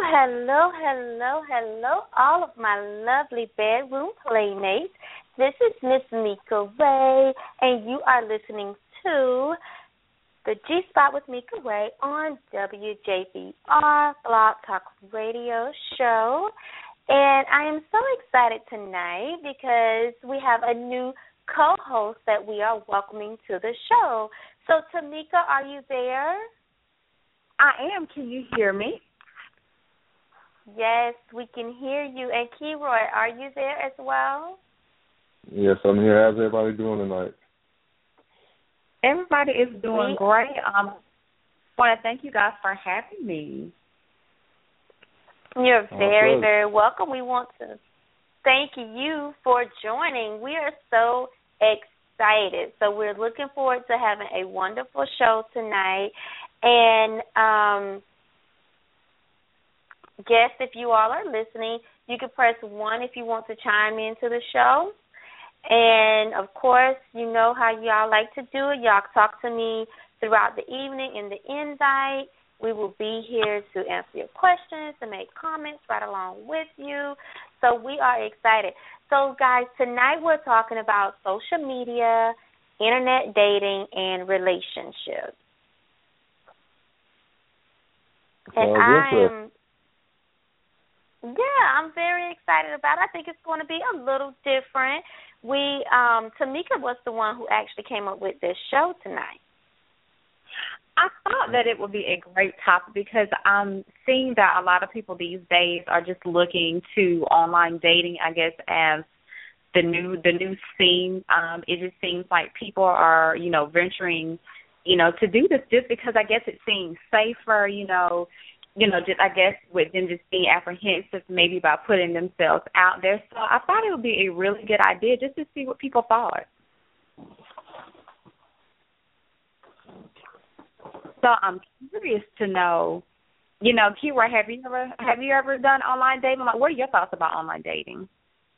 hello, all of my lovely bedroom playmates. This is Miss Mika Ray, and you are listening to the G Spot with Mika Ray on WJBR Blog Talk Radio Show. And I am so excited tonight because we have a new co-host that we are welcoming to the show. So, Tamika, are you there? I am. Can you hear me? Yes, we can hear you. And Keroy, are you there as well? Yes, I'm here. How's everybody doing tonight? Everybody is doing great. I want to thank you guys for having me. You're very, very welcome. We want to thank you for joining. We are so excited. So we're looking forward to having a wonderful show tonight. And guests, if you all are listening, you can press 1 if you want to chime into the show. And, of course, you know how y'all like to do it. Y'all talk to me throughout the evening in the invite. We will be here to answer your questions, to make comments right along with you. So we are excited. So, guys, tonight we're talking about social media, internet dating, and relationships. And I'm very excited about it. I think it's going to be a little different. Tamika was the one who actually came up with this show tonight. I thought that it would be a great topic because I'm seeing that a lot of people these days are just looking to online dating, I guess, as the new scene. It just seems like people are, venturing, to do this just because I guess it seems safer, just I guess with them just being apprehensive maybe about putting themselves out there. So I thought it would be a really good idea just to see what people thought. So I'm curious to know, Kira, have you ever done online dating? Like, what are your thoughts about online dating?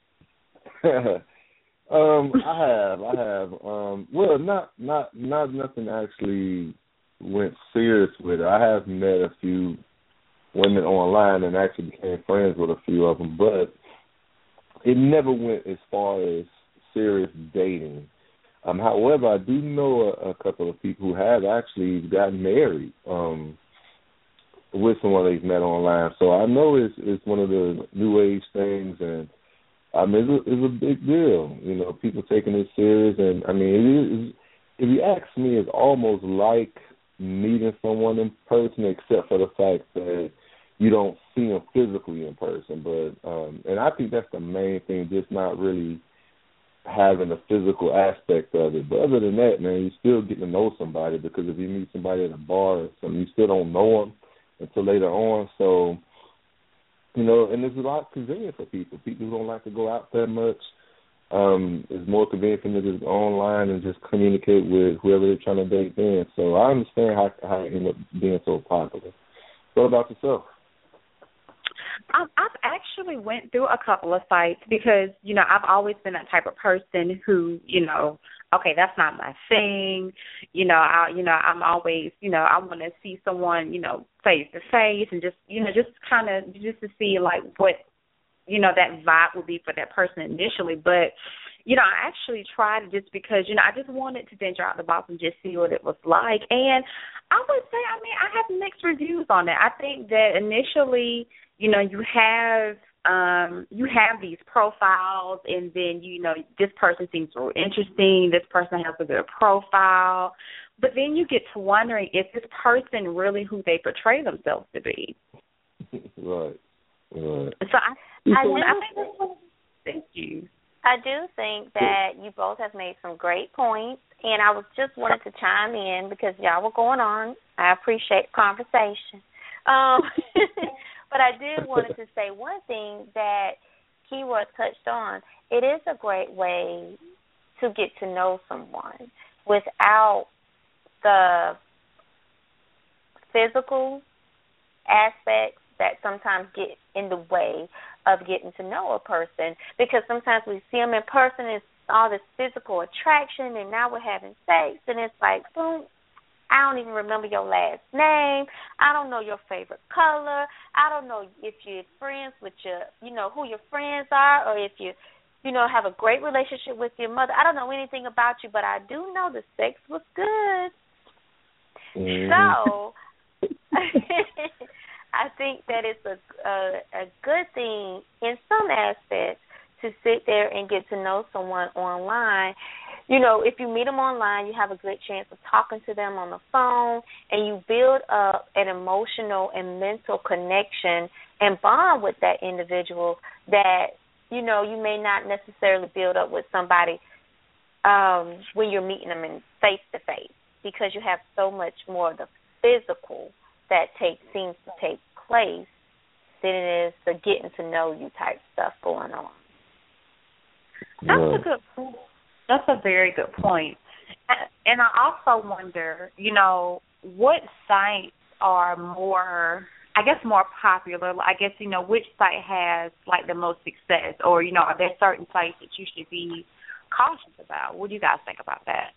I have. Well, not nothing actually went serious with it. I have met a few women online and actually became friends with a few of them, but it never went as far as serious dating. However, I do know a couple of people who have actually gotten married with someone they've met online. So I know it's one of the new age things, and it's a big deal. People taking it serious, and it is. If you ask me, it's almost like meeting someone in person, except for the fact that you don't see them physically in person. But and I think that's the main thing, just not really having the physical aspect of it. But other than that, man, you still getting to know somebody, because if you meet somebody at a bar or something, you still don't know them until later on. So, and it's a lot convenient for people. People who don't like to go out that much. It's more convenient for them to just go online and just communicate with whoever they're trying to date then. So I understand how it ended up being so popular. What about yourself? I've actually went through a couple of sites because, I've always been that type of person who, okay, that's not my thing. I'm always, I want to see someone, face to face and just to see like what, that vibe would be for that person initially. But, I actually tried it just because, I just wanted to venture out the box and just see what it was like. And I would say, I have mixed reviews on it. I think that initially, you have these profiles, and then, this person seems so interesting, this person has a good profile, but then you get to wondering, is this person really who they portray themselves to be? Right. So thank you. I do think that you both have made some great points, and I was just wanted to chime in because y'all were going on. I appreciate the conversation. But I did wanted to say one thing that Keyword touched on. It is a great way to get to know someone without the physical aspects that sometimes get in the way of getting to know a person, because sometimes we see them in person, it's all this physical attraction, and now we're having sex, and it's like, boom, I don't even remember your last name. I don't know your favorite color. I don't know if you're friends with your, who your friends are, or if you, have a great relationship with your mother. I don't know anything about you, but I do know the sex was good. So I think that it's a good thing in some aspects to sit there and get to know someone online. If you meet them online, you have a good chance of talking to them on the phone, and you build up an emotional and mental connection and bond with that individual that, you may not necessarily build up with somebody when you're meeting them in face-to-face, because you have so much more of the physical that seems to take place than it is the getting to know you type stuff going on. That's a good point. That's a very good point. And I also wonder, what sites are more popular? I guess, which site has, like, the most success? Or, are there certain sites that you should be cautious about? What do you guys think about that?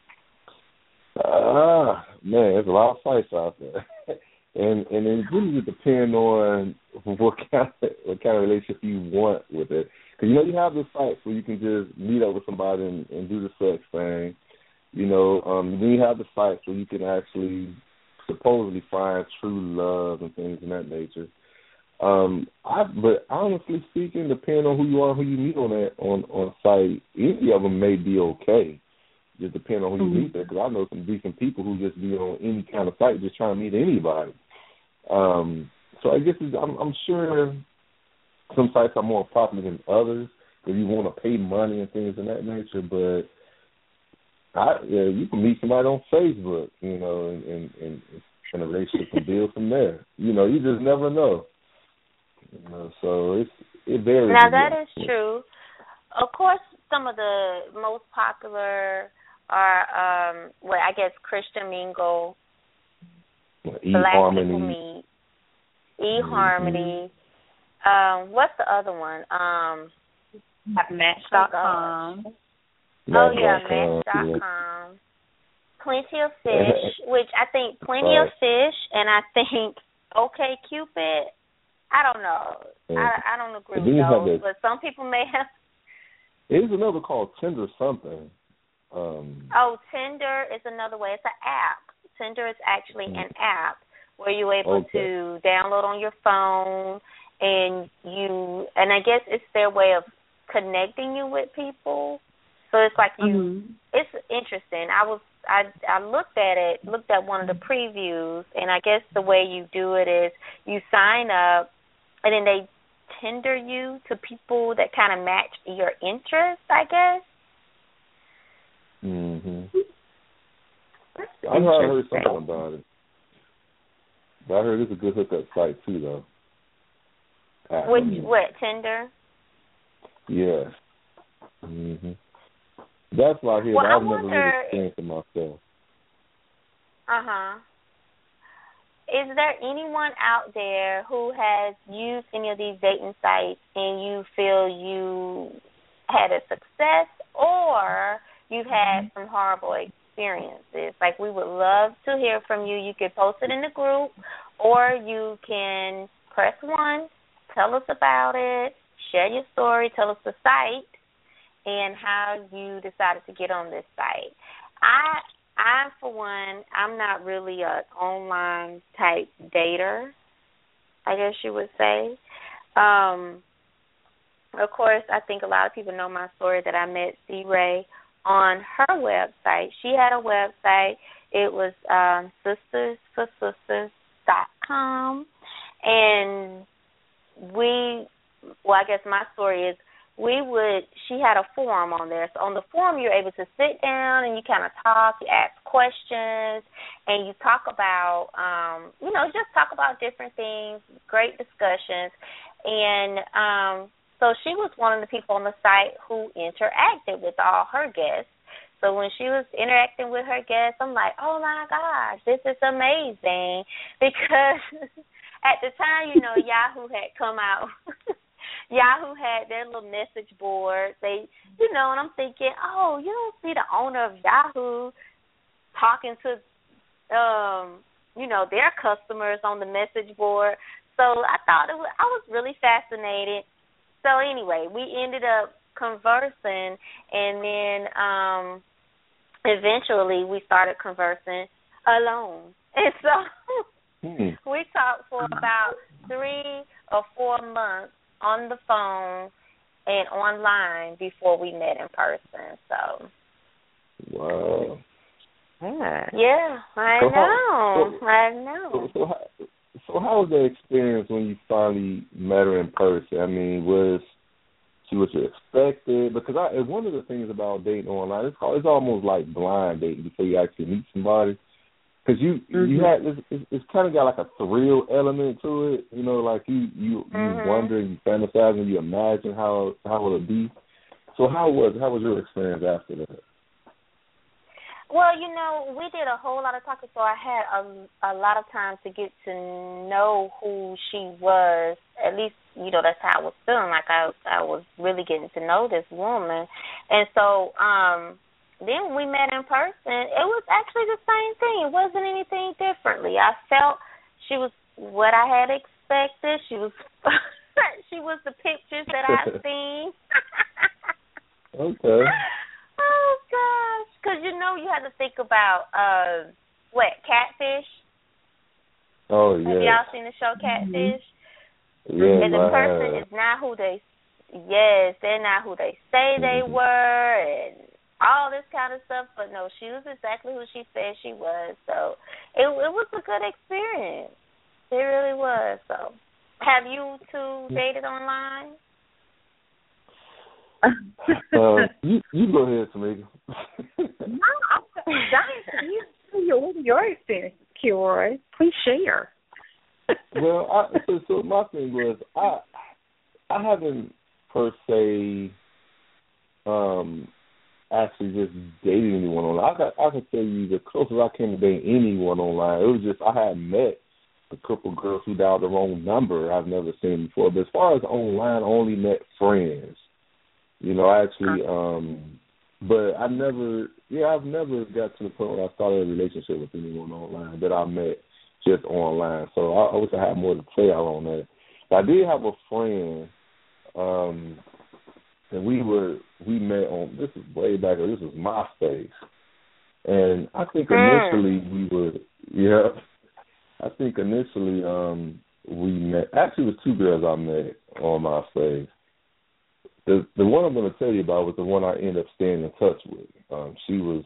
Man, there's a lot of sites out there. and it really would depend on what kind of relationship you want with it. Because, you have the sites where you can just meet up with somebody and do the sex thing. Then you have the sites where you can actually supposedly find true love and things of that nature. But honestly speaking, depending on who you are, who you meet on site, any of them may be okay. Just depending on who you meet there. Because I know some decent people who just be on any kind of site just trying to meet anybody. So I guess I'm sure some sites are more popular than others if you want to pay money and things of that nature. But you can meet somebody on Facebook, and a relationship can build from there. You just never know. So it varies. Now that is true. Of course, some of the most popular are, I guess Christian Mingle, Black People Meet, eHarmony. What's the other one? Match.com. Oh, yeah, Match.com. Plenty of Fish, which I think Plenty of Fish, and I think OkCupid. I don't know. I don't agree with those, but some people may have. There's another called Tinder something. Tinder is another way. It's an app. Tinder is actually an app where you're able to download on your phone, and I guess it's their way of connecting you with people. So it's like it's interesting. I looked at one of the previews, and I guess the way you do it is you sign up, and then they Tinder you to people that kind of match your interests, I guess. I heard something about it. But I heard it's a good hookup site too, though. What, Tinder? Yes. That's why I hear. I've never really experienced it myself. Is there anyone out there who has used any of these dating sites and you feel you had a success or you've had some horrible experiences? Like, we would love to hear from you. You can post it in the group, or you can press 1, tell us about it, share your story, tell us the site, and how you decided to get on this site. I, for one, I'm not really an online type dater, I guess you would say. Of course, I think a lot of people know my story that I met C-Ray on her website. She had a website. It was sistersforsisters.com. And I guess my story is, she had a forum on there. So on the forum, you're able to sit down and you kind of talk, you ask questions, and you talk about, just talk about different things, great discussions. And so she was one of the people on the site who interacted with all her guests. So when she was interacting with her guests, I'm like, oh, my gosh, this is amazing. Because at the time, Yahoo had come out. Yahoo had their little message board. And I'm thinking, oh, you don't see the owner of Yahoo talking to their customers on the message board. So I thought I was really fascinated. So anyway, we ended up conversing, and then eventually we started conversing alone. And so we talked for about 3 or 4 months on the phone and online before we met in person. So. Wow. Yeah, I know. So how was the experience when you finally met her in person? I mean, was she what you expected? Because one of the things about dating online, it's almost like blind dating before you actually meet somebody. Because you had it's kind of got like a thrill element to it, like you wonder, you fantasize, and you imagine how it would be. So how was your experience after that? Well, we did a whole lot of talking, so I had a lot of time to get to know who she was. At least, that's how I was feeling, like I was really getting to know this woman. And so then we met in person. It was actually the same thing. It wasn't anything differently. I felt she was what I had expected. She was she was the pictures that I've seen. Okay. Oh, gosh. Because, you have to think about, Catfish? Oh, yeah. Have y'all seen the show Catfish? Yeah, and the person is not who they're not who they say they were, and all this kind of stuff. But, no, she was exactly who she said she was. So it was a good experience. It really was. So have you two dated online? You go ahead, Tamika. No, what are your experiences, Kiora? Please share. Well, so my thing was I haven't per se actually just dated anyone online. I can tell you the closest I came to dating anyone online, it was just I had met a couple girls who dialed the wrong number I've never seen before. But as far as online, I only met friends. But I've never got to the point where I started a relationship with anyone online that I met just online. So I wish I had more to say out on that. But I did have a friend, and we met on, this is way back, this was MySpace. And I think initially we met, actually it was 2 girls I met on MySpace. The one I'm going to tell you about was the one I ended up staying in touch with. She was,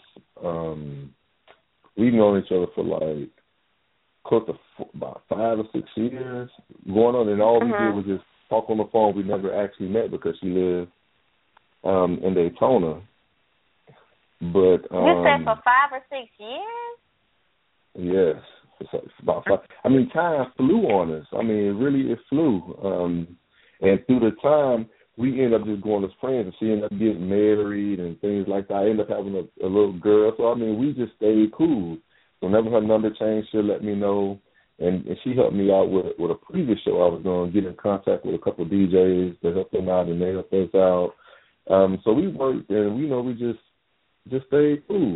we've known each other for like close to about 5 or 6 years going on, and all we did was just talk on the phone. We never actually met because she lived in Daytona. But you said for 5 or 6 years? Yes, it's about 5. I mean, time flew on us. I mean, it flew. And through the time, we ended up just going as friends, and she ended up getting married and things like that. I ended up having a little girl. So, I mean, we just stayed cool. Whenever her number changed, she'll let me know. And she helped me out with a previous show I was going to get in contact with a couple of DJs to help them out, and they helped us out. So we worked, and, we just stayed cool,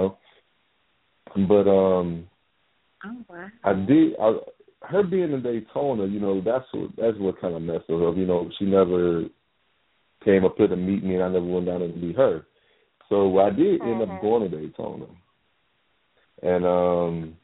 But her being in Daytona, that's what kind of messed her up. She never came up here to meet me, and I never went down there to meet her. So I did end up going to Daytona. And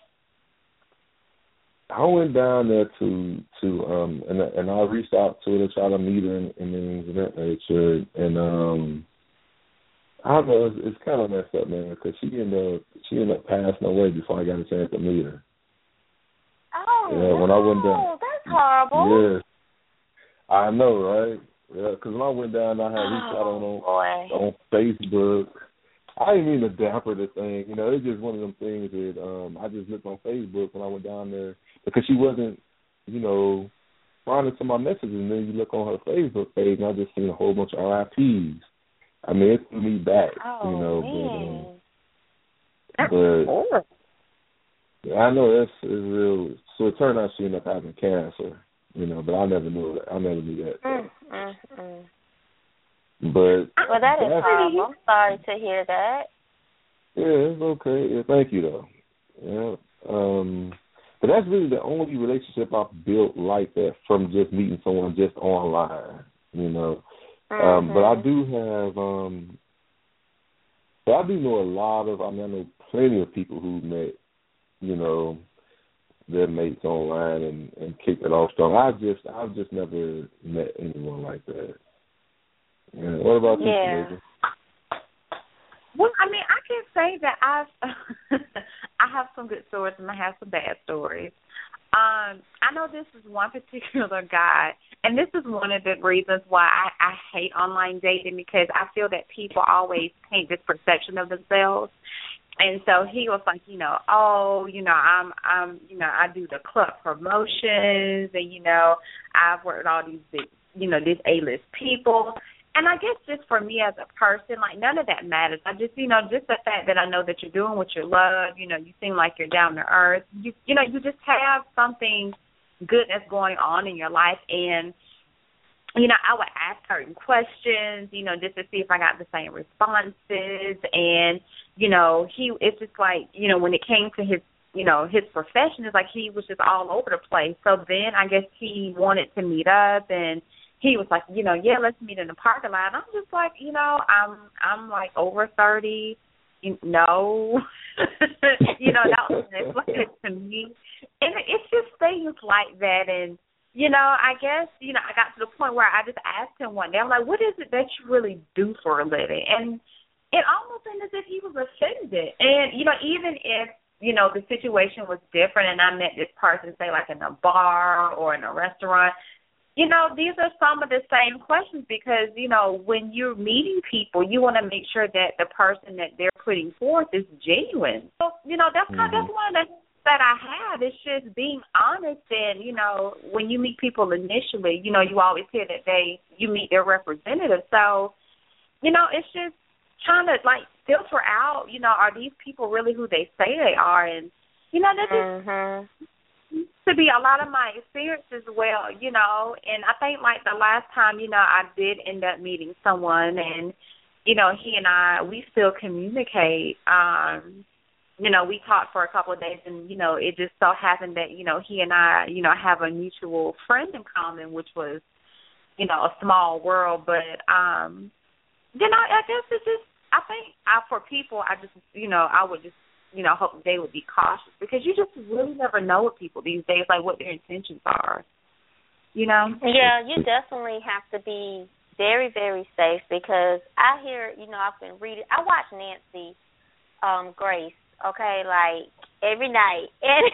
I went down there and I reached out to her to try to meet her and things of that nature. And I don't know, it's kind of messed up, man, because she ended up passing away before I got a chance to meet her. Oh, yeah, when I went down, that's horrible. Yes, I know, right? Yeah, because when I went down, I had reached out on Facebook. I didn't mean to damper the thing, it's just one of them things that I just looked on Facebook when I went down there because she wasn't, responding to my messages, and then you look on her Facebook page and I just seen a whole bunch of RIPs. I mean, it threw me back, man. but I know that's real. So it turned out she ended up having cancer, but I never knew that. I never knew that. But that is horrible. I'm sorry to hear that. Yeah, it's okay. Yeah, thank you, though. Yeah. But that's really the only relationship I've built like that, from just meeting someone just online, you know. But I do have, but I do know a lot of, I know plenty of people who met, you know, their mates online and kicked it off strong. I've just never met anyone like that. Yeah. What about you, Tamika? Well, I mean, I can say that I have some good stories and I have some bad stories. I know this is one particular guy, and this is one of the reasons why I hate online dating, because I feel that people always paint this perception of themselves. And so he was like, you know, oh, you know, I'm, you know, I do the club promotions, and you know, I've worked with all these big, you know, these A-list people. And I guess just for me as a person, like, none of that matters. I just, you know, just the fact that I know that you're doing what you love, you know, you seem like you're down to earth. You know, you just have something good that's going on in your life. And, you know, I would ask certain questions, you know, just to see if I got the same responses. And, you know, it's just like, you know, when it came to his, you know, his profession, it's like he was just all over the place. So then I guess he wanted to meet up, and he was like, you know, yeah, let's meet in the parking lot. I'm just like, you know, I'm like over 30. No. You know, that was reflected to me. And it's just things like that. And, you know, I guess, you know, I got to the point where I just asked him one day, I'm like, what is it that you really do for a living? And it almost seemed as if he was offended. And, you know, even if, you know, the situation was different and I met this person, say, like in a bar or in a restaurant, you know, these are some of the same questions, because, you know, when you're meeting people, you want to make sure that the person that they're putting forth is genuine. So, you know, that's kind of, that's one of the things that I have. It's just being honest. And, you know, when you meet people initially, you know, you always hear that you meet their representative. So, you know, it's just trying to, like, filter out, you know, are these people really who they say they are? And, you know, that just to be a lot of my experience as well, you know. And I think, like, the last time, you know, I did end up meeting someone, and, you know, he and I, we still communicate. You know, we talked for a couple of days, and, you know, it just so happened that, you know, he and I, you know, have a mutual friend in common, which was, you know, a small world. But, you know, I guess it's just, I think for people, I just, you know, I would just, you know, hope they would be cautious, because you just really never know with people these days, like, what their intentions are, you know? Yeah, you definitely have to be very, very safe, because I hear, you know, I've been reading, I watch Nancy Grace, okay, like, every night, and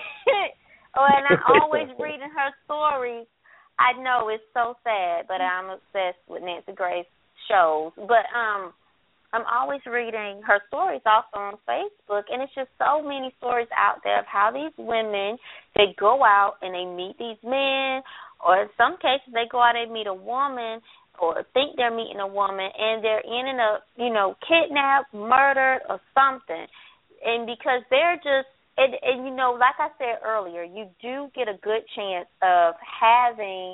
I'm always reading her stories. I know it's so sad, but I'm obsessed with Nancy Grace shows, but I'm always reading her stories also on Facebook, and it's just so many stories out there of how these women, they go out and they meet these men, or in some cases they go out and meet a woman or think they're meeting a woman, and they're ending up, you know, kidnapped, murdered, or something. And because they're just, and you know, like I said earlier, you do get a good chance of having,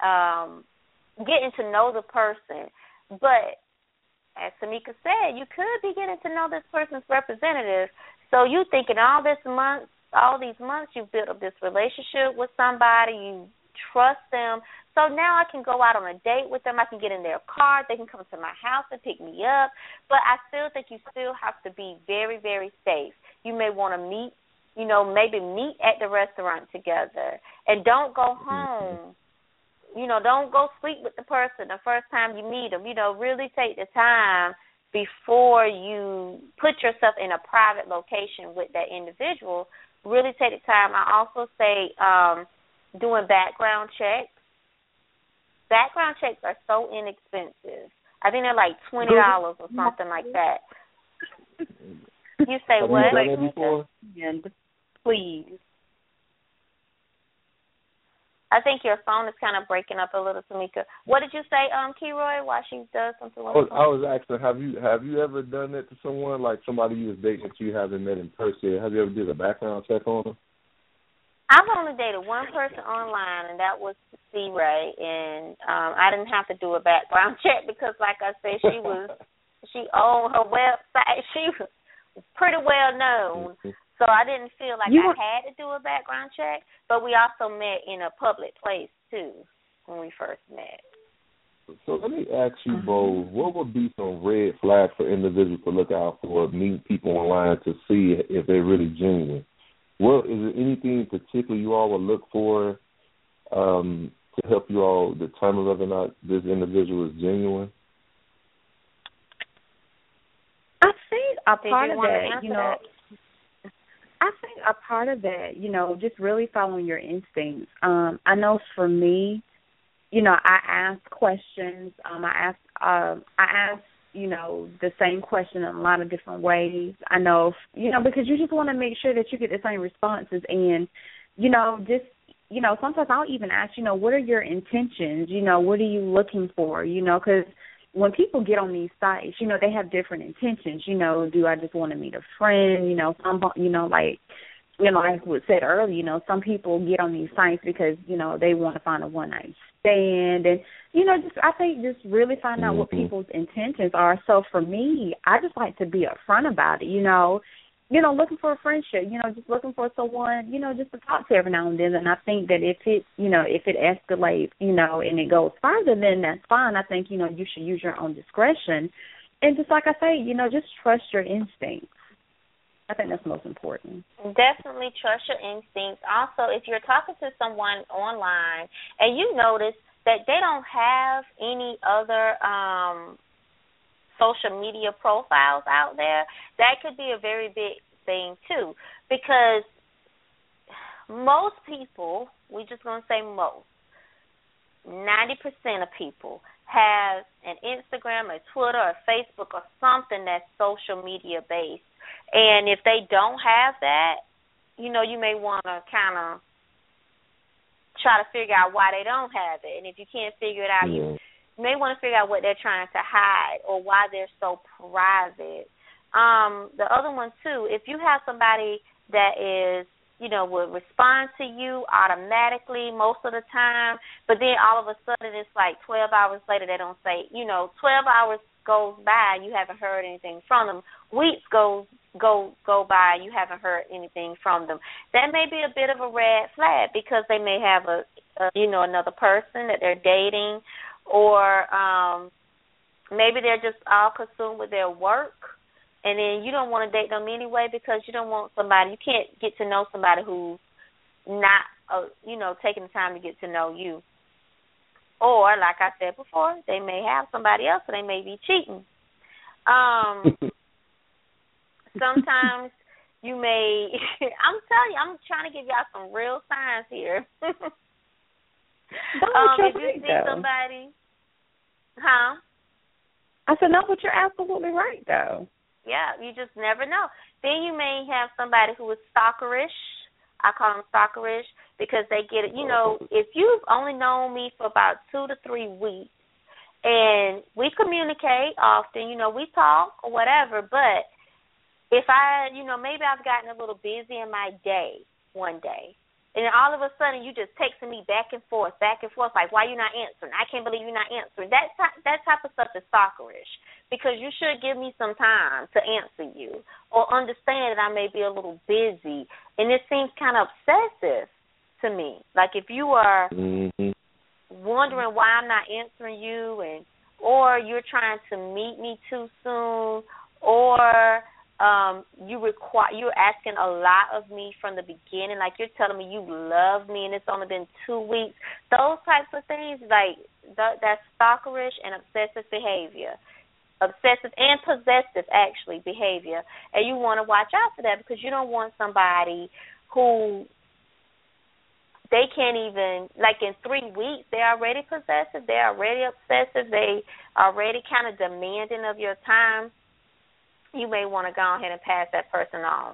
getting to know the person, but as Tamika said, you could be getting to know this person's representative. So you thinking all these months you've built up this relationship with somebody, you trust them. So now I can go out on a date with them. I can get in their car. They can come to my house and pick me up. But I still think you still have to be very, very safe. You may want to meet, you know, maybe meet at the restaurant together. And don't go home. You know, don't go sleep with the person the first time you meet them. You know, really take the time before you put yourself in a private location with that individual. Really take the time. I also say doing background checks. Background checks are so inexpensive. I think they're like $20 or something like that. You say what? Have you done that before? Please. I think your phone is kind of breaking up a little, Tamika. What did you say, Keroy, while she does something? I was asking, have you ever done that to someone, like somebody you was dating that you haven't met in person? Have you ever did a background check on them? I've only dated one person online, and that was C-Ray, and I didn't have to do a background check because, like I said, she owned her website. She was pretty well known. So I didn't feel like I had to do a background check, but we also met in a public place, too, when we first met. So let me ask you both, what would be some red flags for individuals to look out for, meet people online to see if they're really genuine? Well, is there anything in particular you all would look for to help you all determine whether or not this individual is genuine? I think a part of that, I think a part of that, just really following your instincts. I know for me, I ask questions. I ask, the same question in a lot of different ways. I know, because you just want to make sure that you get the same responses. And, sometimes I'll even ask, what are your intentions? What are you looking for? Because when people get on these sites, they have different intentions. Do I just want to meet a friend? Some, like was said earlier, some people get on these sites because, they want to find a one-night stand. And, I think just really find out what people's intentions are. So for me, I just like to be upfront about it, looking for a friendship, just looking for someone, just to talk to every now and then. And I think that if it escalates, and it goes further, then that's fine. I think, you should use your own discretion. And just like I say, just trust your instincts. I think that's most important. Definitely trust your instincts. Also, if you're talking to someone online and you notice that they don't have any other social media profiles out there, that could be a very big thing too, because most people, we're just going to say most, 90% of people have an Instagram, a Twitter, a Facebook, or something that's social media based. And if they don't have that, you may want to kind of try to figure out why they don't have it. And if you can't figure it out, you may want to figure out what they're trying to hide or why they're so private. The other one, too, if you have somebody that is, will respond to you automatically most of the time, but then all of a sudden it's like 12 hours later they don't say, 12 hours goes by, you haven't heard anything from them. Weeks go by, you haven't heard anything from them. That may be a bit of a red flag because they may have another person that they're dating, or maybe they're just all consumed with their work, and then you don't want to date them anyway because you don't want somebody, you can't get to know somebody who's not, taking the time to get to know you. Or, like I said before, they may have somebody else, so they may be cheating. Sometimes you may, I'm telling you, I'm trying to give y'all some real signs here. If you see somebody, I said, no, but you're absolutely right, though. Yeah, you just never know. Then you may have somebody who is stalkerish. I call them stalkerish because they get it. If you've only known me for about 2 to 3 weeks, and we communicate often, we talk or whatever, but if maybe I've gotten a little busy in my day one day, and then all of a sudden you just texting me back and forth, like, why you not answering? I can't believe you're not answering. That type of stuff is stalkerish because you should give me some time to answer you or understand that I may be a little busy. And it seems kind of obsessive to me. Like if you are wondering why I'm not answering you, or you're trying to meet me too soon, or you're asking a lot of me from the beginning, like you're telling me you love me and it's only been 2 weeks. Those types of things, like that's stalkerish and obsessive behavior. Obsessive and possessive, actually, behavior. And you want to watch out for that because you don't want somebody who they can't even, like in 3 weeks, they're already possessive, they're already obsessive, they already kind of demanding of your time. You may want to go ahead and pass that person on.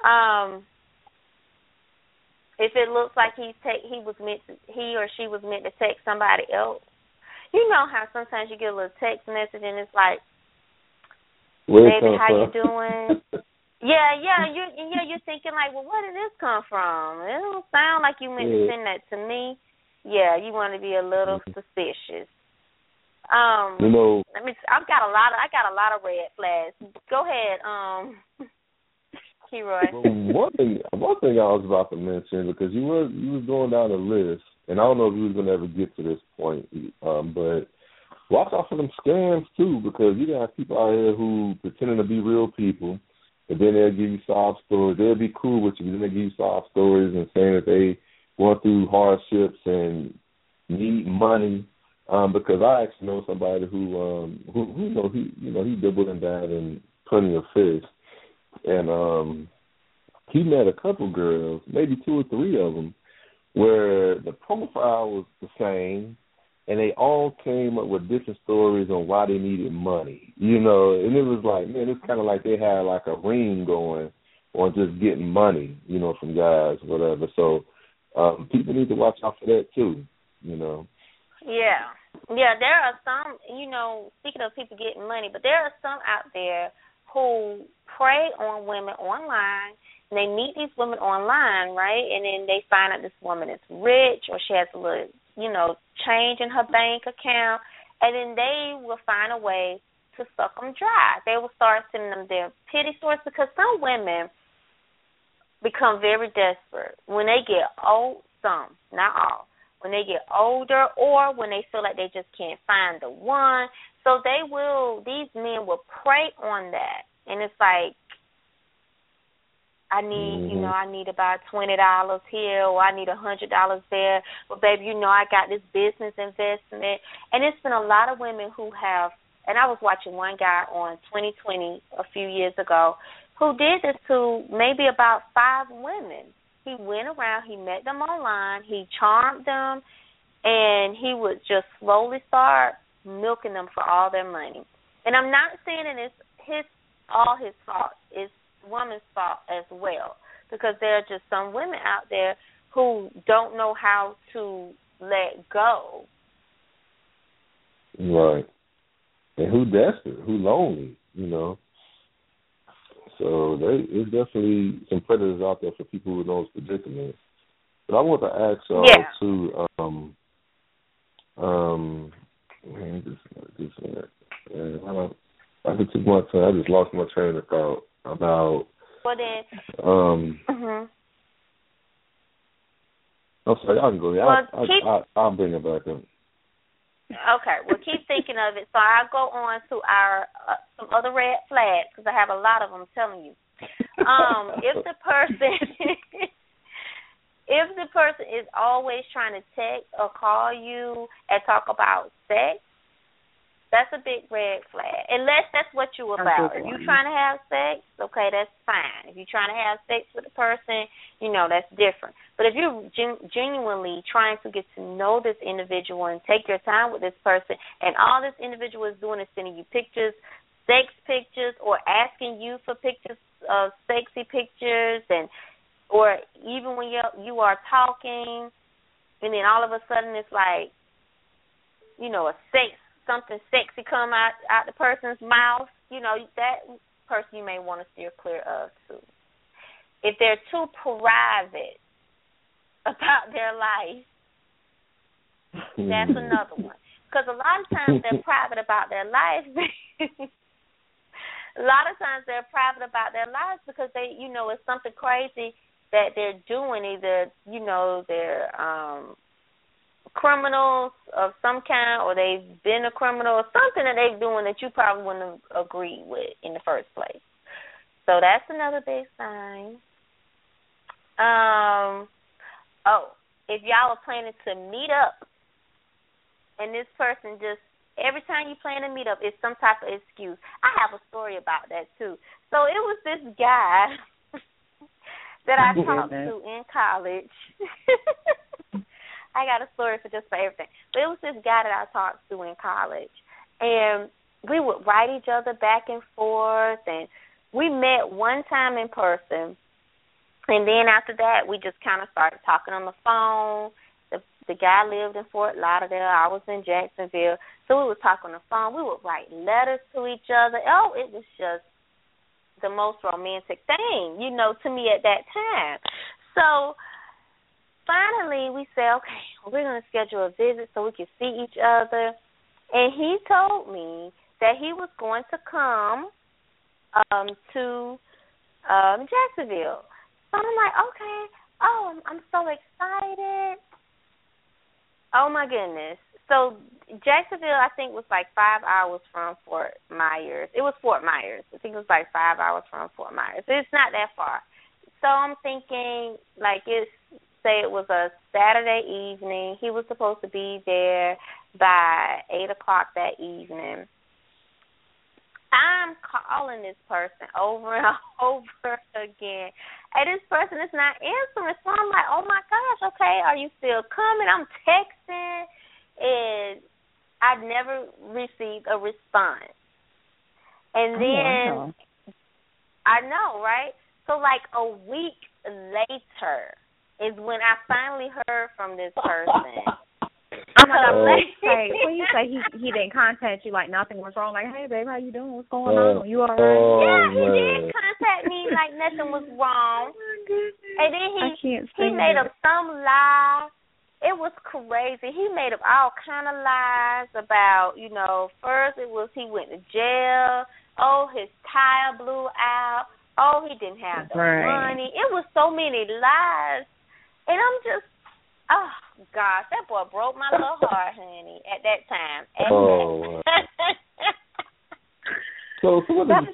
If it looks like he or she was meant to text somebody else, you know how sometimes you get a little text message and it's like, baby, how you doing? You're thinking like, well, where did this come from? It don't sound like you meant to send that to me. Yeah, you want to be a little suspicious. I got a lot of red flags. Go ahead. Keroy. But one thing I was about to mention, because you was going down the list, and I don't know if you was gonna ever get to this point, but watch out for them scams too, because you got people out here who pretending to be real people, and then they'll give you sob stories. They'll be cool with you, but then they give you sob stories and saying that they going through hardships and need money. Because I actually know somebody who he dabbled in that and plenty of fish, and he met a couple girls, maybe 2 or 3 of them, where the profile was the same, and they all came up with different stories on why they needed money, and it was like, man, it's kind of like they had like a ring going on just getting money, from guys, whatever. So people need to watch out for that too, Yeah. Yeah, there are some, speaking of people getting money, but there are some out there who prey on women online, and they meet these women online, right, and then they find out this woman is rich or she has a little, change in her bank account, and then they will find a way to suck them dry. They will start sending them their pity stories, because some women become very desperate when they get old, some, not all, when they get older, or when they feel like they just can't find the one. So these men will prey on that. And it's like, I need about $20 here, or I need $100 there. But baby, I got this business investment. And it's been a lot of women who have, and I was watching one guy on 2020 a few years ago who did this to maybe about 5 women. He went around, he met them online, he charmed them, and he would just slowly start milking them for all their money. And I'm not saying that it's all his fault. It's the woman's fault as well, because there are just some women out there who don't know how to let go. Right. And who desperate, who lonely, So there's definitely some predators out there for people who know those predicaments. But I want to ask y'all too. I took too much time. I just lost my train of thought about. Well then. I'm sorry. Y'all can go ahead. I'll bring it back up. Okay, well, keep thinking of it. So I'll go on to our some other red flags, because I have a lot of them telling you. If the person is always trying to text or call you and talk about sex, that's a big red flag. Unless that's what you're about. If you're trying to have sex, okay, that's fine. If you're trying to have sex with a person, that's different. But if you're genuinely trying to get to know this individual and take your time with this person, and all this individual is doing is sending you pictures, sex pictures, or asking you for pictures of sexy pictures, or even when you are talking, and then all of a sudden it's like, something sexy come out the person's mouth, that person you may want to steer clear of too. If they're too private about their life, that's another one. Because a lot of times they're private about their life. A lot of times they're private about their lives because they, it's something crazy that they're doing. Either, they're criminals of some kind, or they've been a criminal, or something that they're doing that you probably wouldn't have agreed with in the first place. So that's another big sign. If y'all are planning to meet up, and this person just, every time you plan to meet up, it's some type of excuse. I have a story about that, too. So it was this guy that I talked to in college. I got a story for just for everything. But it was this guy that I talked to in college. And we would write each other back and forth. And we met one time in person. And then after that, we just kind of started talking on the phone. The guy lived in Fort Lauderdale. I was in Jacksonville. So we would talk on the phone. We would write letters to each other. Oh, it was just the most romantic thing, to me at that time. So finally we said, okay, we're going to schedule a visit so we can see each other. And he told me that he was going to come to Jacksonville. So I'm like, okay. Oh, I'm so excited. Oh, my goodness. So Jacksonville, I think, was like 5 hours from Fort Myers. It was Fort Myers. I think it was like 5 hours from Fort Myers. It's not that far. So I'm thinking, like, say it was a Saturday evening. He was supposed to be there by 8 o'clock that evening. I'm calling this person over and over again. And this person is not answering. So I'm like, oh, my gosh, okay, are you still coming? I'm texting. And I never received a response. And then, I know, right? So, like, a week later is when I finally heard from this person. When you say he didn't contact you, like nothing was wrong, like, hey, babe, how you doing? What's going on? You all right? Yeah, he did contact me like nothing was wrong. And then he made up some lie. It was crazy. He made up all kind of lies about, first it was he went to jail. Oh, his tire blew out. Oh, he didn't have the money. It was so many lies. And I'm just, oh, gosh, that boy broke my little heart, honey, at that time. So what did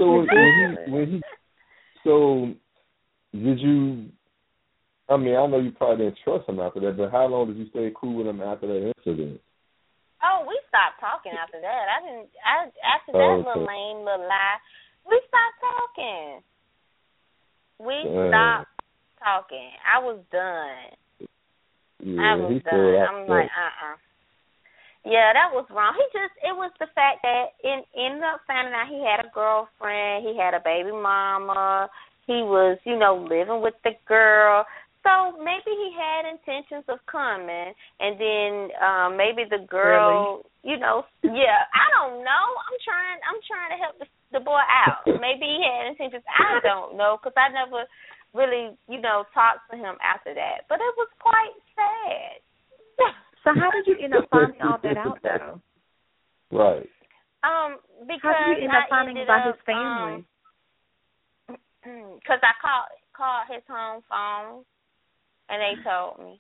did you, I mean, I know you probably didn't trust him after that, but how long did you stay cool with him after that incident? Oh, we stopped talking after that. After that little lame little lie, we stopped talking. We stopped talking. I was done. Yeah, I was done. I'm like, Yeah, that was wrong. It was the fact that ended up finding out he had a girlfriend, he had a baby mama, he was, living with the girl. So maybe he had intentions of coming, and then maybe the girl, I don't know. I'm trying to help the boy out. Maybe he had intentions. I don't know, because I never really, talked to him after that. But it was quite sad. So how did you end up finding all that out, though? Right. Because how did you end up finding about his family? Because I called his home phone, and they told me.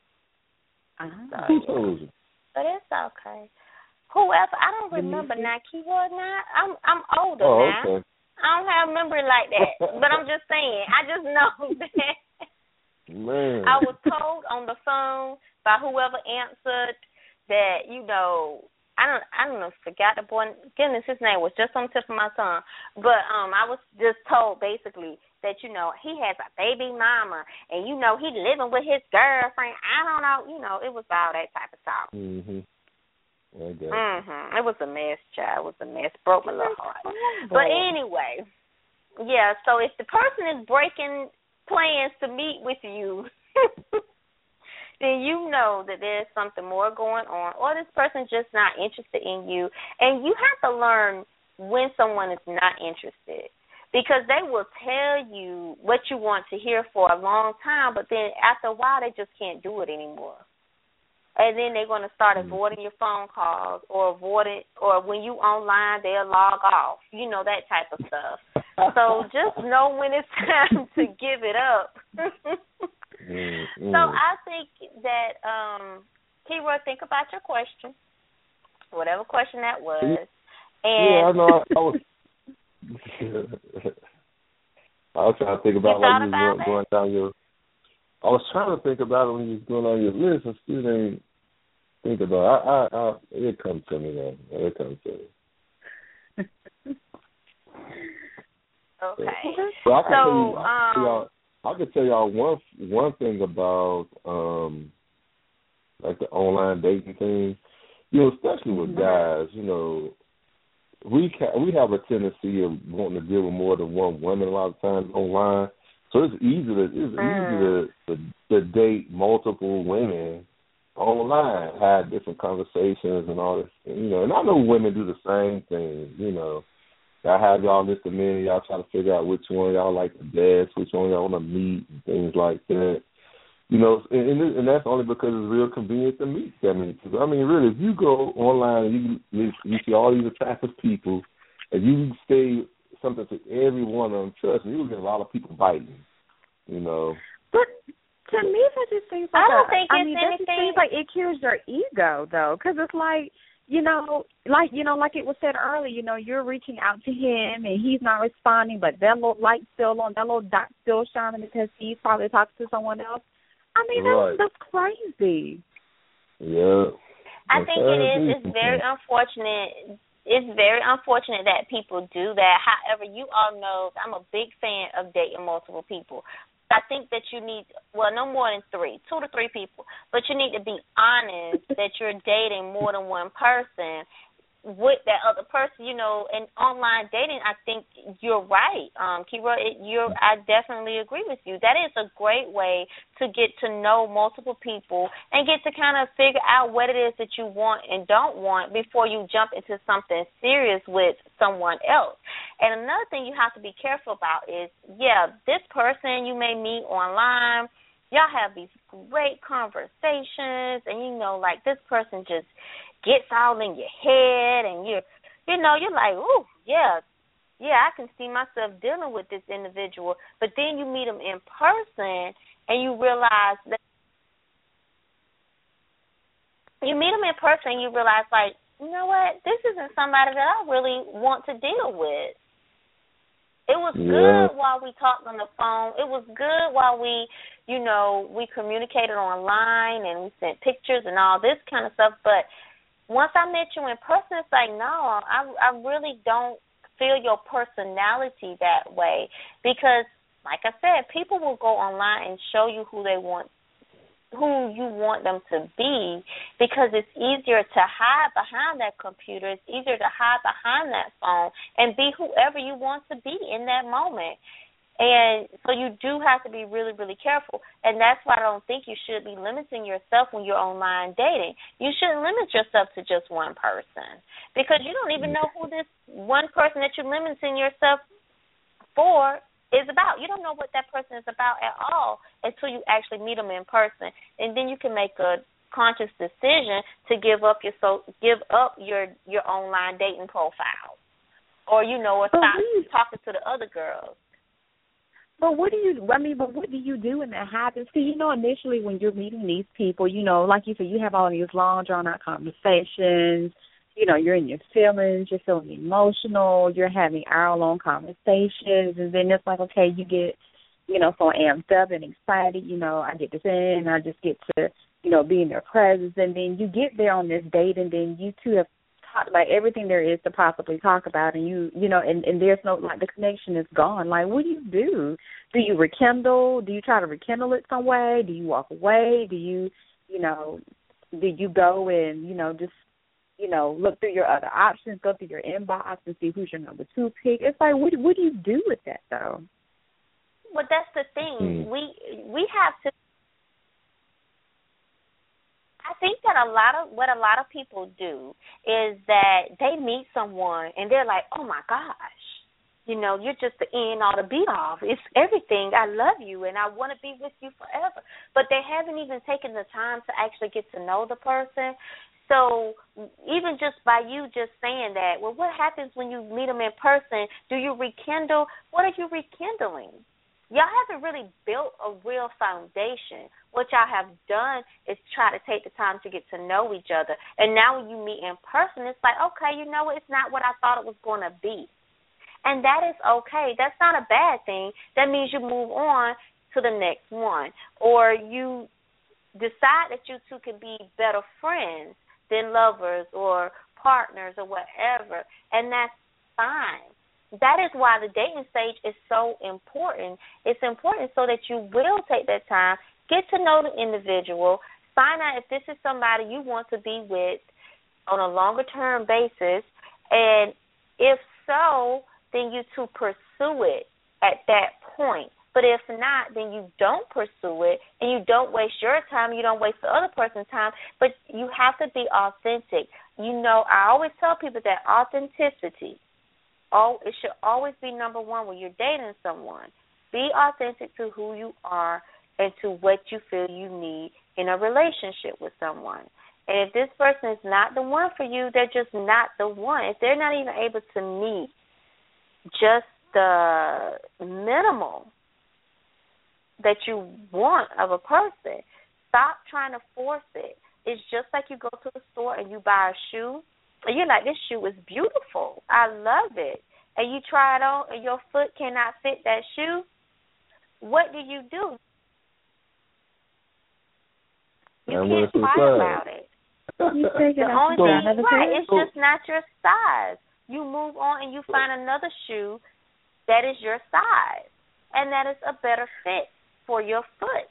Who told you? But it's okay. Whoever, I don't remember now. Keyword now. I'm older now. Okay. I don't have memory like that. But I'm just saying. I just know that. Man. I was told on the phone by whoever answered that, I don't know, forgot the boy. Goodness, his name was just on the tip of my tongue. But I was just told basically that, he has a baby mama and, he living with his girlfriend. I don't know. It was all that type of talk. Mm-hmm. It was a mess, child. It was a mess. Broke my little heart. But anyway, yeah, so if the person is breaking plans to meet with you, then you know that there's something more going on, or this person's just not interested in you. And you have to learn when someone is not interested, because they will tell you what you want to hear for a long time, but then after a while they just can't do it anymore. And then they're going to start avoiding your phone calls, or when you online, they'll log off, that type of stuff. So just know when it's time to give it up. So I think that, Keyword, think about your question, whatever question that was. And I know. I was trying to think about while you were going down your. I was trying to think about it when you was going on your list, and still didn't think about it. It comes to me now. It comes to me. Okay. So I can tell y'all one thing about like the online dating thing. Especially with guys, we have a tendency of wanting to deal with more than one woman a lot of times online. So it's easy to date multiple women online, have different conversations and all this. And I know women do the same thing. I have y'all list of men, y'all try to figure out which one y'all like the best, which one y'all want to meet, and things like that. And that's only because it's real convenient to meet that many people. I mean, really, if you go online and you see all these attractive people, and you stay something to every one of them. Trust me, you will get a lot of people biting. You know. But to me, that just seems like that just seems like it kills your ego, though, because it's like, like it was said earlier, you're reaching out to him and he's not responding, but that little light still on, that little dot still shining because he's probably talking to someone else. I mean, that's crazy. Yeah. I think it is. It's very unfortunate. It's very unfortunate that people do that. However, you all know I'm a big fan of dating multiple people. I think that you need, no more than 2 to 3 people, but you need to be honest that you're dating more than one person with that other person, and online dating, I think you're right, Kira. I definitely agree with you. That is a great way to get to know multiple people and get to kind of figure out what it is that you want and don't want before you jump into something serious with someone else. And another thing you have to be careful about is, this person you may meet online, y'all have these great conversations, and like this person just gets all in your head, and you're like, ooh, yeah, I can see myself dealing with this individual. But then you meet them in person, and you realize like, you know what, this isn't somebody that I really want to deal with. It was good while we talked on the phone. It was good while we communicated online and we sent pictures and all this kind of stuff. But once I met you in person, it's like, no, I really don't feel your personality that way. Because, like I said, people will go online and show you who you want them to be, because it's easier to hide behind that computer. It's easier to hide behind that phone and be whoever you want to be in that moment. And so you do have to be really, really careful. And that's why I don't think you should be limiting yourself when you're online dating. You shouldn't limit yourself to just one person, because you don't even know who this one person that you're limiting yourself for is about. You don't know what that person is about at all until you actually meet them in person. And then you can make a conscious decision to give up your online dating profile, or stop talking to the other girls. But what do you do when that happens? See, initially when you're meeting these people, like you said, you have all these long, drawn-out conversations. You're in your feelings, you're feeling emotional, you're having hour-long conversations, and then it's like, okay, you get, so amped up and excited, I get to in, I just get to, be in their presence, and then you get there on this date, and then you two have talked about everything there is to possibly talk about, and and there's no, like, the connection is gone. Like, what do you do? Do you rekindle? Do you try to rekindle it some way? Do you walk away? Do you, do you go and, just, look through your other options, go through your inbox and see who's your number 2 pick? It's like, what do you do with that, though? Well, that's the thing. We have to. I think that what a lot of people do is that they meet someone and they're like, oh my gosh, you're just the end all the be all. It's everything. I love you and I want to be with you forever. But they haven't even taken the time to actually get to know the person. So even just by you just saying that, well, what happens when you meet them in person? Do you rekindle? What are you rekindling? Y'all haven't really built a real foundation. What y'all have done is try to take the time to get to know each other. And now when you meet in person, it's like, okay, you know what? It's not what I thought it was going to be. And that is okay. That's not a bad thing. That means you move on to the next one. Or you decide that you two can be better friends than lovers or partners or whatever. And that's fine. That is why the dating stage is so important. It's important so that you will take that time, get to know the individual, find out if this is somebody you want to be with on a longer-term basis, and if so, then you two pursue it at that point. But if not, then you don't pursue it, and you don't waste your time, you don't waste the other person's time, but you have to be authentic. I always tell people that authenticity, it should always be number one when you're dating someone. Be authentic to who you are and to what you feel you need in a relationship with someone. And if this person is not the one for you, they're just not the one. If they're not even able to meet just the minimal that you want of a person. Stop trying to force it. It's just like you go to the store and you buy a shoe, and you're like, this shoe is beautiful. I love it. And you try it on, and your foot cannot fit that shoe. What do? You can't fight about it. The only thing, right, it's just not your size. You move on and you find another shoe that is your size, and that is a better fit for your foot.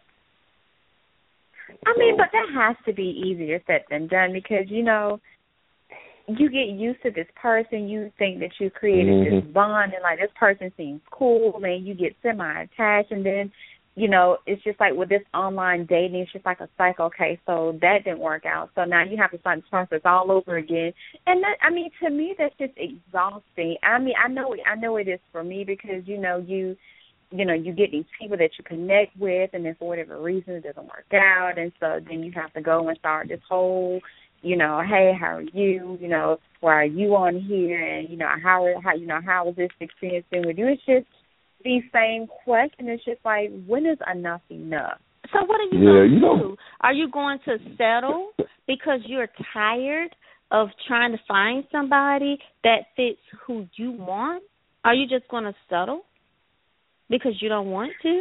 I mean, but that has to be easier said than done because, you know, you get used to this person. You think that you created this bond and, like, this person seems cool, and you get semi-attached, and then, you know, it's just like with this online dating, it's just like a cycle. Okay, so that didn't work out. So now you have to start this process all over again. And that, I mean, to me, that's just exhausting. I mean, I know it is for me because, you know, you get these people that you connect with, and then for whatever reason it doesn't work out, and so then you have to go and start this whole, you know, hey, how are you? You know, why are you on here? And, you know, how was this experience been with you? It's just these same questions. It's just like, when is enough enough? So what are you going to do? Are you going to settle because you're tired of trying to find somebody that fits who you want? Are you just going to settle because you don't want to?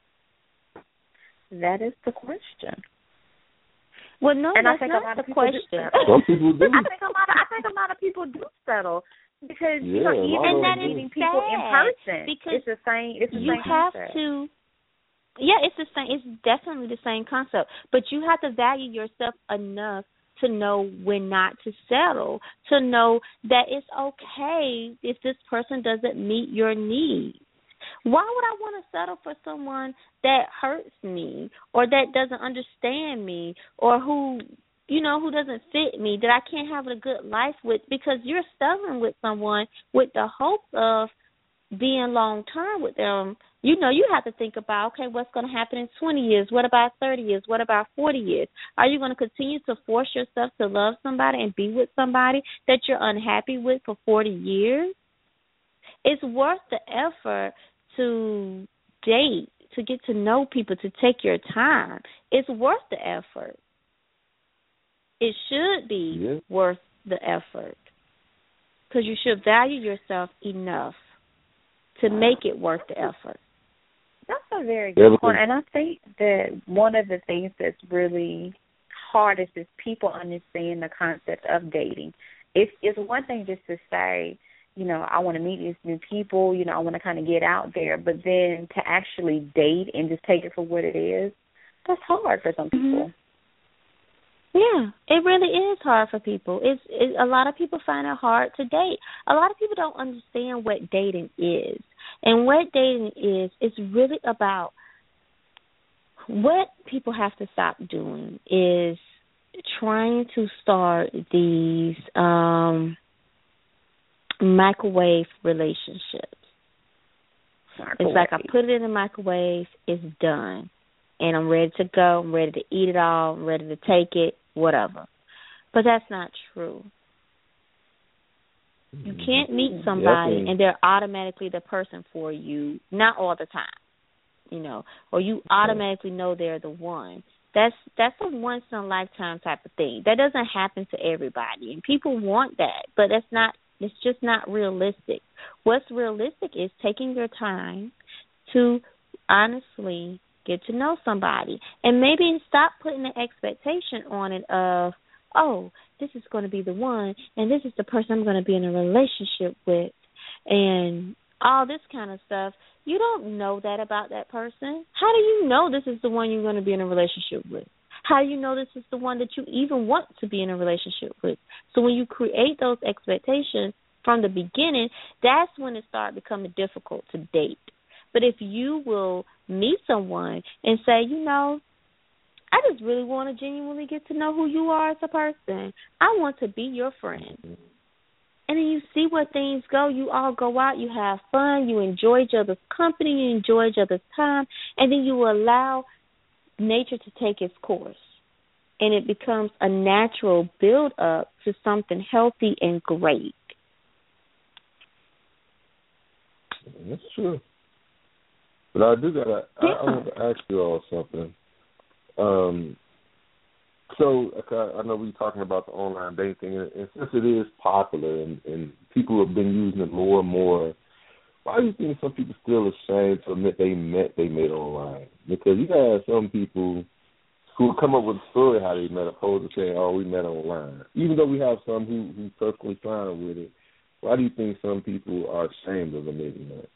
That is the question. Well, no, and that's I think not a lot of the people question. Some people do. I think a lot of people do settle because you know, even meeting people in person, because it's the same. It's the you same have concept. to. Yeah, it's the same. It's definitely the same concept. But you have to value yourself enough to know when not to settle, to know that it's okay if this person doesn't meet your needs. Why would I want to settle for someone that hurts me or that doesn't understand me or who doesn't fit me, that I can't have a good life with? Because you're settling with someone with the hope of being long-term with them. You know, you have to think about, okay, what's going to happen in 20 years? What about 30 years? What about 40 years? Are you going to continue to force yourself to love somebody and be with somebody that you're unhappy with for 40 years? It's worth the effort to date, to get to know people, to take your time. It's worth the effort. It should be worth the effort because you should value yourself enough to make it worth the effort. That's a very good point. And I think that one of the things that's really hard is people understand the concept of dating. It's one thing just to say, you know, I want to meet these new people, you know, I want to kind of get out there, but then to actually date and just take it for what it is, that's hard for some people. Yeah, it really is hard for people. It's a lot of people find it hard to date. A lot of people don't understand what dating is. And what dating is really about what people have to stop doing is trying to start these microwave relationships. It's like I put it in the microwave, it's done. And I'm ready to go, I'm ready to eat it all, I'm ready to take it, whatever. But that's not true. You can't meet somebody and they're automatically the person for you, not all the time, you know, or you automatically know they're the one. That's a once-in-a-lifetime type of thing. That doesn't happen to everybody, and people want that, but it's just not realistic. What's realistic is taking your time to honestly get to know somebody, and maybe stop putting an expectation on it of, oh, this is going to be the one, and this is the person I'm going to be in a relationship with, and all this kind of stuff. You don't know that about that person. How do you know this is the one you're going to be in a relationship with? How do you know this is the one that you even want to be in a relationship with? So when you create those expectations from the beginning, that's when it starts becoming difficult to date. But if you will meet someone and say, you know, I just really want to genuinely get to know who you are as a person. I want to be your friend. And then you see where things go. You all go out, you have fun, you enjoy each other's company, you enjoy each other's time, and then you allow nature to take its course. And it becomes a natural build-up to something healthy and great. That's true. But I do got I want to ask you all something. So I know we're talking about the online dating thing, and since it is popular and people have been using it more and more, why do you think some people still ashamed to admit they met online? Because you got some people who come up with a story how they met, opposed to saying, "Oh, we met online." Even though we have some who perfectly fine with it, why do you think some people are ashamed of admitting that?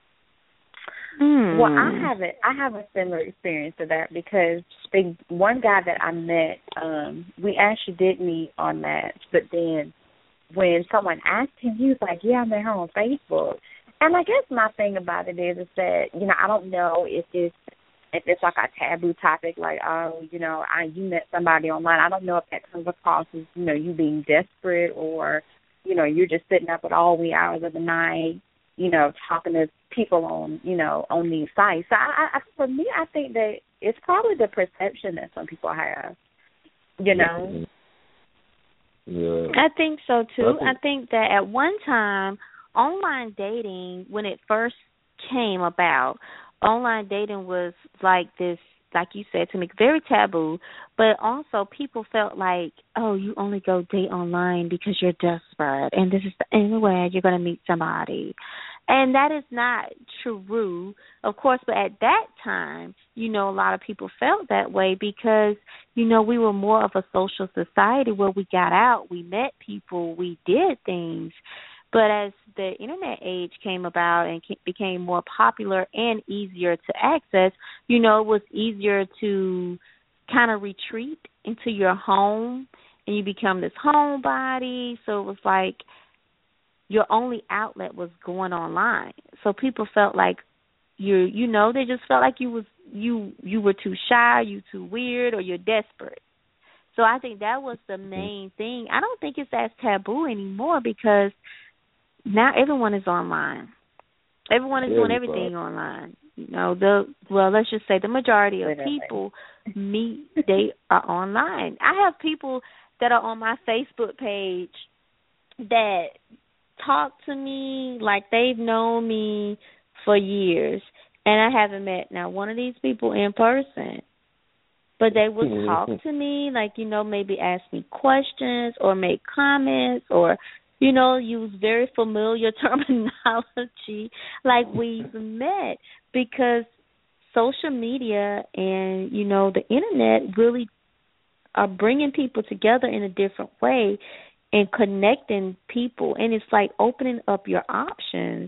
Well, I have a similar experience to that because the one guy that I met, we actually did meet on Match, but then when someone asked him, he was like, "Yeah, I met her on Facebook." And I guess my thing about it is that, you know, I don't know if it's like a taboo topic, like, oh, you know, you met somebody online. I don't know if that comes across as, you know, you being desperate or, you know, you're just sitting up at all wee hours of the night, you know, talking to people on, you know, on these sites. So for me, I think that it's probably the perception that some people have, you know. Yeah. I think so too. I think that at one time, online dating, when it first came about, online dating was like this, like you said, to me, very taboo, but also people felt like, oh, you only go date online because you're desperate, and this is the only way you're going to meet somebody. And that is not true, of course, but at that time, you know, a lot of people felt that way because, you know, we were more of a social society where we got out, we met people, we did things. But as the internet age came about and became more popular and easier to access, you know, it was easier to kind of retreat into your home and you become this homebody. So it was like your only outlet was going online. So people felt like you know, they just felt like you were too shy, you too weird, or you're desperate. So I think that was the main thing. I don't think it's as taboo anymore because now everyone is online. Everyone is doing everything online. You know, let's just say the majority of people they are online. I have people that are on my Facebook page that talk to me like they've known me for years, and I haven't met now one of these people in person. But they would talk to me, like, you know, maybe ask me questions or make comments or, you know, use very familiar terminology like we've met because social media and, you know, the internet really are bringing people together in a different way and connecting people. And it's like opening up your options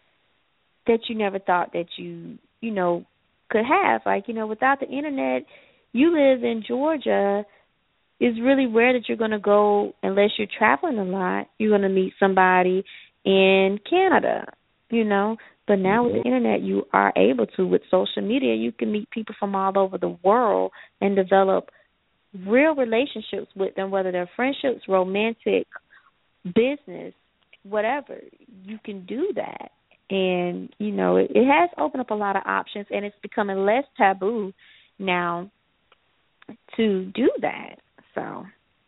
that you never thought that you know, could have. Like, you know, without the internet, you live in Georgia, it's really rare that you're going to go, unless you're traveling a lot, you're going to meet somebody in Canada, you know. But now with the internet, you are able to, with social media, you can meet people from all over the world and develop real relationships with them, whether they're friendships, romantic, business, whatever. You can do that. And, you know, it has opened up a lot of options, and it's becoming less taboo now to do that. So,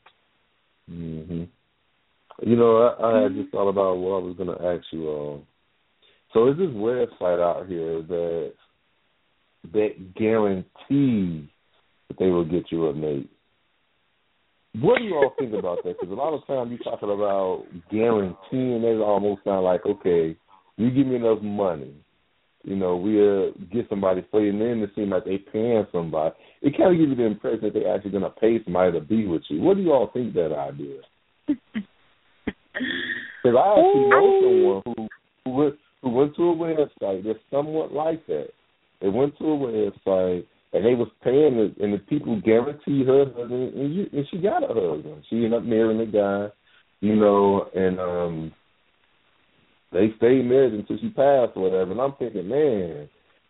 you know, I had just thought about what I was going to ask you all. So, is this website out here that guarantees that they will get you a mate? What do you all think about that? Because a lot of times you're talking about guaranteeing, it almost sound like, okay, you give me enough money, you know, we'll get somebody for you, and then it seems like they paying somebody. It kind of gives you the impression that they're actually going to pay somebody to be with you. What do you all think that idea? Because I actually know someone who went to a website that's somewhat like that. They went to a website, and they was paying it, and the people guaranteed her husband, and she got a husband. She ended up marrying the guy, you know, and they stayed married until she passed or whatever. And I'm thinking, man,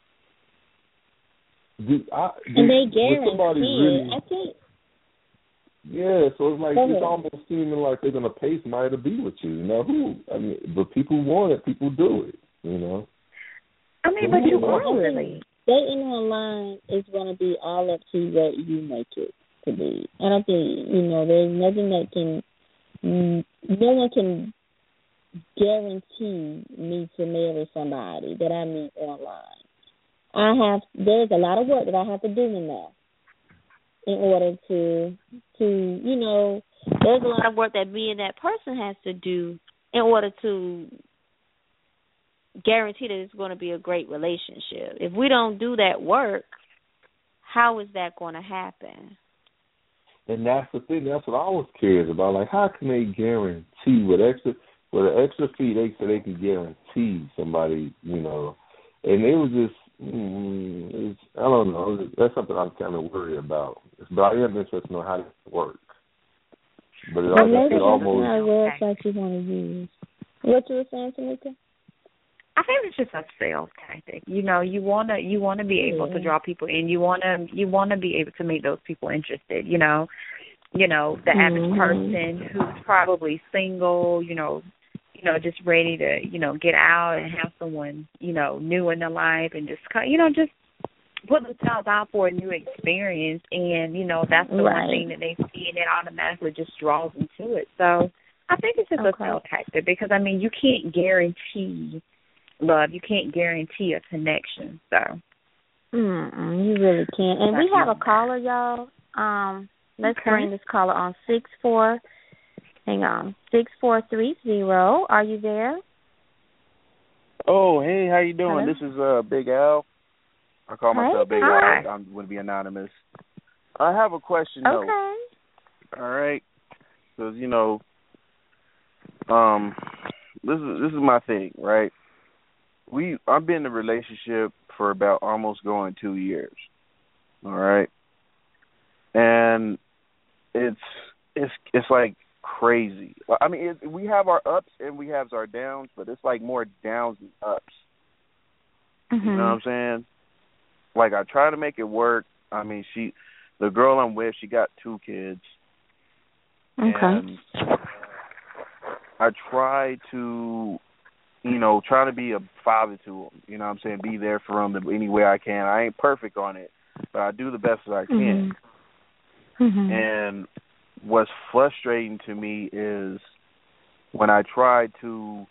and they guarantee it. I think. Yeah, so it's like it's almost seeming like they're gonna pay somebody to be with you. You know who? I mean, but people want it. People do it. You know. I mean, but you want really. Dating online is gonna be all up to what you make it to be. I don't think there's nothing that can. No one can guarantee me to marry somebody that I meet online. There's a lot of work that I have to do in there in order to there's a lot of work that me and that person has to do in order to guarantee that it's going to be a great relationship. If we don't do that work, how is that going to happen? And that's the thing. That's what I was curious about. Like, how can they guarantee with an extra fee? They say they can guarantee somebody, And it was just, I don't know. That's something I'm kind of worried about. But I am interested in how it works. But maybe that's almost not a website you want to use. What you were saying, Tamika? I think it's just a sales tactic. You wanna be able to draw people in. You wanna be able to make those people interested. The average person who's probably single. Just ready to get out and have someone new in their life and just just put themselves out for a new experience. And that's the one thing that they see, and it automatically just draws them to it. So I think it's just a sales tactic because you can't guarantee love. You can't guarantee a connection. So you really can't. And we have a caller, y'all. Let's bring this caller on 6430. Are you there? Oh, hey, how you doing? Hello? This is Big Al. I call myself Big Al. I'm going to be anonymous. I have a question, though. Okay. All right? Because, this is my thing, right? I've been in a relationship for about almost going 2 years. All right? And it's like crazy. We have our ups and we have our downs, but it's like more downs than ups. Mm-hmm. You know what I'm saying? Like, I try to make it work. The girl I'm with, she got 2 kids. Okay. And I try to, try to be a father to them. You know what I'm saying? Be there for them any way I can. I ain't perfect on it, but I do the best that I can. Mm-hmm. And what's frustrating to me is when I try to,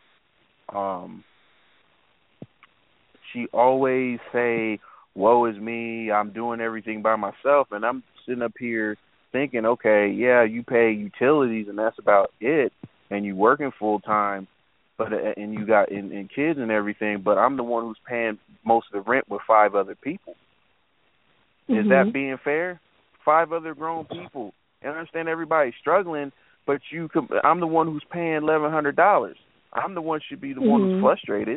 she always say, woe is me, I'm doing everything by myself, and I'm sitting up here thinking, okay, yeah, you pay utilities and that's about it, and you working full time, but and you got and kids and everything, but I'm the one who's paying most of the rent with 5 other people. Is that being fair? 5 other grown people. And I understand everybody's struggling, but I'm the one who's paying $1,100. I'm the one should be the one who's frustrated.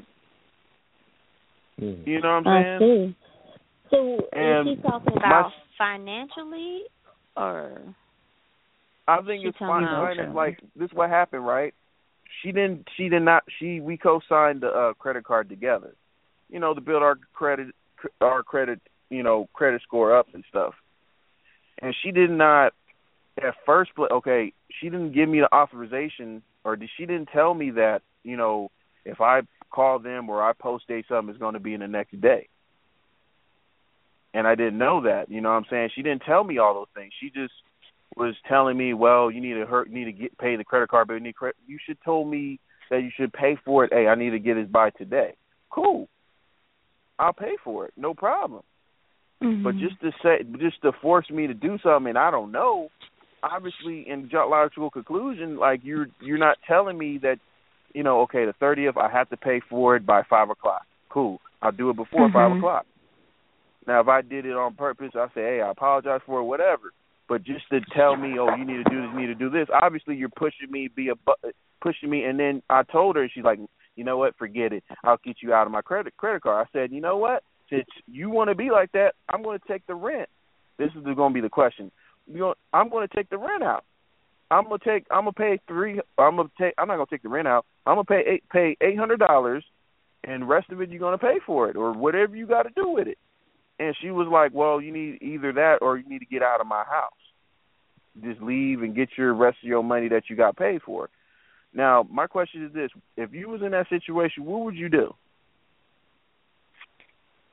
You know what I'm saying? I see. So and is she talking about financially, or? I think it's financial. Like, this is what happened, right? We co-signed the credit card together, to build our credit, credit score up and stuff. And she did not, at first, she didn't give me the authorization, or she didn't tell me that, if I call them or I post date something, it's going to be in the next day. And I didn't know that, you know what I'm saying? She didn't tell me all those things. She just was telling me, well, you need to pay the credit card bill. You should told me that you should pay for it. Hey, I need to get it by today. Cool. I'll pay for it. No problem. Mm-hmm. But just to force me to do something, and I don't know, obviously in logical conclusion, like you're not telling me that, okay, the 30th I have to pay for it by 5 o'clock. Cool. I'll do it before 5 o'clock. Now, if I did it on purpose, I say, hey, I apologize for it, whatever. But just to tell me, oh, you need to do this, you need to do this, obviously you're pushing me, and then I told her, and she's like, you know what, forget it. I'll get you out of my credit card. I said, you know what, since you want to be like that, I'm going to take the rent. This is going to be the question. I'm going to take the rent out. I'm not going to take the rent out. I'm going to pay $800, and the rest of it you're going to pay for it, or whatever you got to do with it. And she was like, well, you need either that or you need to get out of my house. Just leave and get your rest of your money that you got paid for. Now, my question is this. If you was in that situation, what would you do?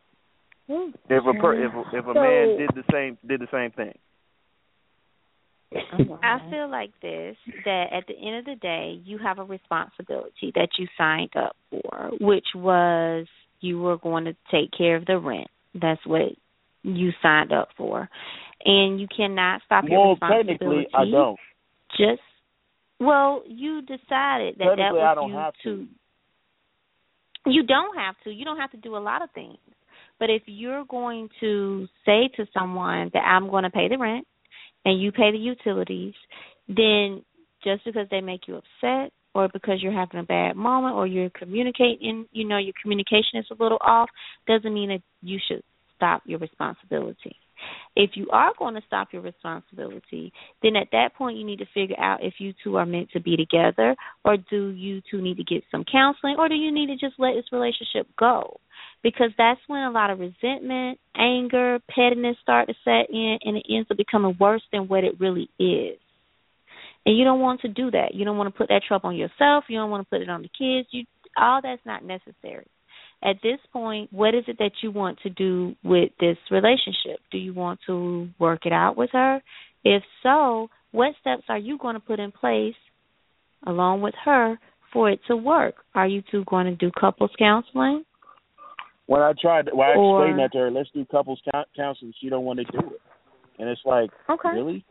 If a man did the same thing. Oh, wow. I feel like this, that at the end of the day, you have a responsibility that you signed up for, which was you were going to take care of the rent. That's what you signed up for. And you cannot stop your responsibility. Technically, I don't. You decided that technically, was I don't you have to. You don't have to. You don't have to do a lot of things. But if you're going to say to someone that I'm going to pay the rent and you pay the utilities, then just because they make you upset or because you're having a bad moment or you're communicating, your communication is a little off, doesn't mean that you should stop your responsibility. If you are going to stop your responsibility, then at that point you need to figure out if you two are meant to be together, or do you two need to get some counseling, or do you need to just let this relationship go? Because that's when a lot of resentment, anger, pettiness start to set in, and it ends up becoming worse than what it really is. And you don't want to do that. You don't want to put that trouble on yourself. You don't want to put it on the kids. All that's not necessary. At this point, what is it that you want to do with this relationship? Do you want to work it out with her? If so, what steps are you going to put in place along with her for it to work? Are you two going to do couples counseling? When I explained that to her, let's do couples counseling, she don't want to do it. And it's like, okay. Really?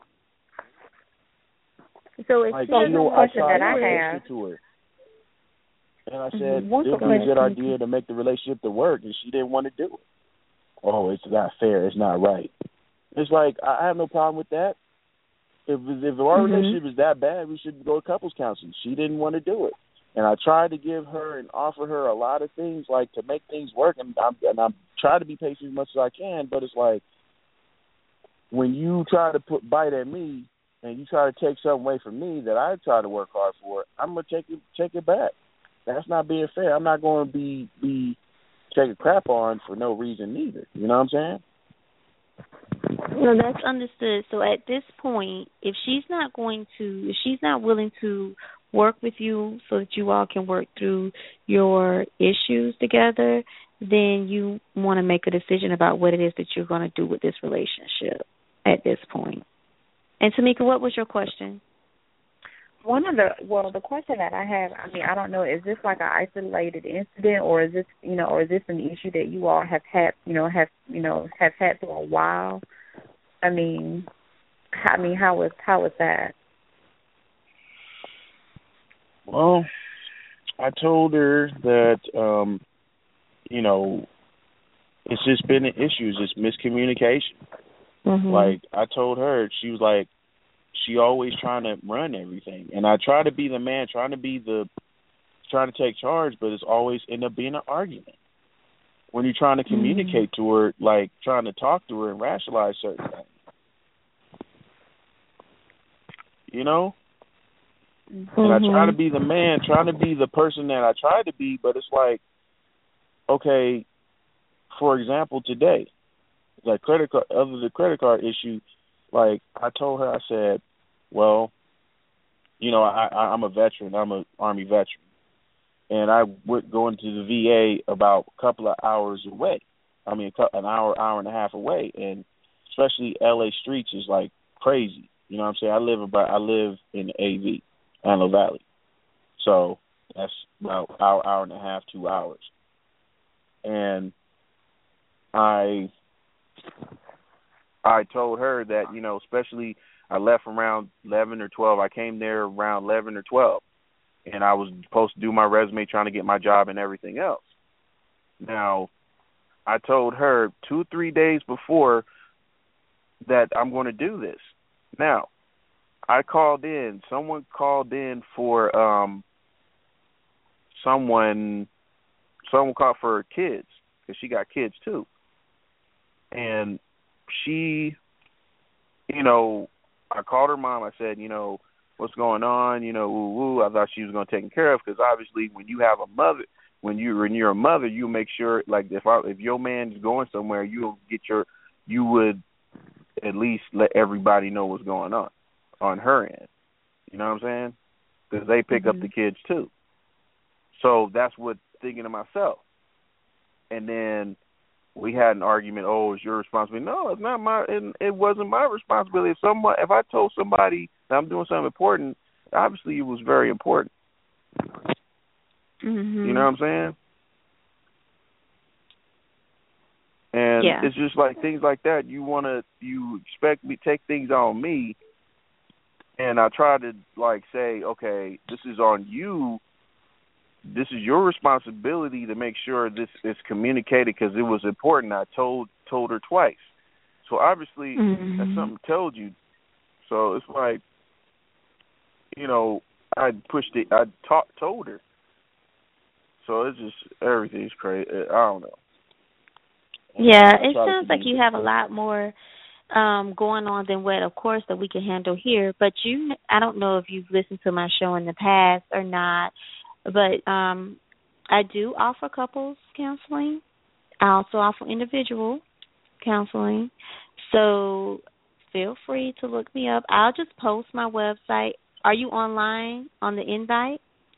So it's still the question that I have. To her. And I said, it would be a good idea to make the relationship to work, and she didn't want to do it. Oh, it's not fair. It's not right. It's like, I have no problem with that. If our relationship is that bad, we should go to couples counseling. She didn't want to do it. And I tried to give her and offer her a lot of things, like to make things work, and I'm trying to be patient as much as I can, but it's like, when you try to bite at me and you try to take something away from me that I try to work hard for, I'm going to take it back. That's not being fair. I'm not going to be taking crap on for no reason either. You know what I'm saying? No, that's understood. So at this point, if she's not willing to work with you so that you all can work through your issues together, then you want to make a decision about what it is that you're going to do with this relationship at this point. And Tamika, what was your question? The question that I have, I don't know, is this like an isolated incident, or is this, or is this an issue that you all have had, have had for a while? How was that? Well, I told her that, it's just been an issue, it's just miscommunication. Mm-hmm. Like, I told her, she was like, she always trying to run everything. And I try to be the man, trying to take charge, but it's always end up being an argument. When you're trying to communicate to her, like trying to talk to her and rationalize certain things. And I try to be the man, trying to be the person that I tried to be, but it's like, okay, for example, today, like the credit card issue, like I told her, I said, well, I'm a veteran. I'm an Army veteran. And I would go into the VA about a couple of hours away. An hour and a half away. And especially LA streets is like crazy. You know what I'm saying? I live in the AV, Antelope Valley. So that's about hour and a half, 2 hours. And I told her that, especially I left around 11 or 12. I came there around 11 or 12. And I was supposed to do my resume, trying to get my job and everything else. Now, I told her 2-3 days before that I'm going to do this. Now, someone called in for someone called for her kids, because she got kids too. And she, I called her mom. I said, what's going on? I thought she was going to take care of, because obviously when you have a mother, when you're a mother, you make sure, like if your man is going somewhere, you would at least let everybody know what's going on her end. You know what I'm saying? Because they pick up the kids too. So that's what thinking to myself. And then we had an argument. Oh, it's your responsibility. No, it's not my. It wasn't my responsibility. If I told somebody that I'm doing something important, obviously it was very important. Mm-hmm. You know what I'm saying? And it's just like things like that. You expect me to take things on me, and I try to like say, okay, this is on you. This is your responsibility to make sure this is communicated because it was important. I told her twice. So obviously that's something I told you. So it's like, you know, I pushed it. I told her. So it's just everything's crazy. I don't know. Yeah, it sounds like you have a lot more going on than what, of course, that we can handle here. But I don't know if you've listened to my show in the past or not, but I do offer couples counseling. I also offer individual counseling. So feel free to look me up. I'll just post my website. Are you online on the invite?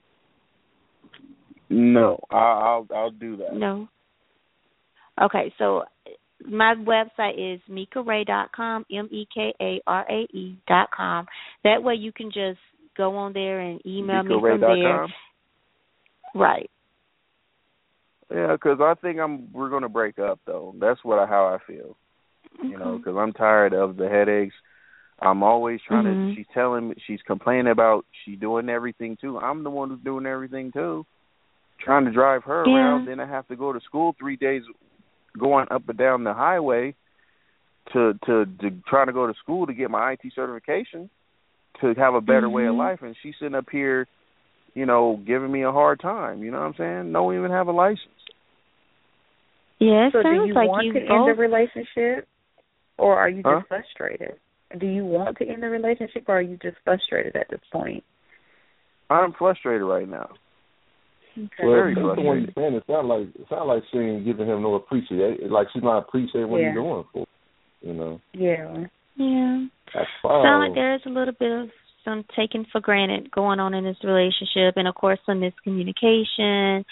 No, I'll do that. No. Okay, so my website is mekarae.com, MEKARAE.com. That way you can just go on there and email me from there. Right. Yeah, because I think we're going to break up, though. That's how I feel. Okay. You know, because I'm tired of the headaches. I'm always trying to, she's complaining about she doing everything, too. I'm the one who's doing everything, too. Trying to drive her around, then I have to go to school 3 days going up and down the highway to try to go to school to get my IT certification to have a better way of life, and she's sitting up here, you know, giving me a hard time. You know what I'm saying? Don't even have a license. Yeah, so do you like want to end the relationship, or are you just frustrated? Do you want to end the relationship, or are you just frustrated at this point? I'm frustrated right now. Okay. Well, very frustrated. It sounds like she ain't giving him no appreciation. Like she's not appreciating what he's doing for. You know. Yeah. Yeah. Sounds like there's a little bit of some taken for granted going on in this relationship, and of course some miscommunication.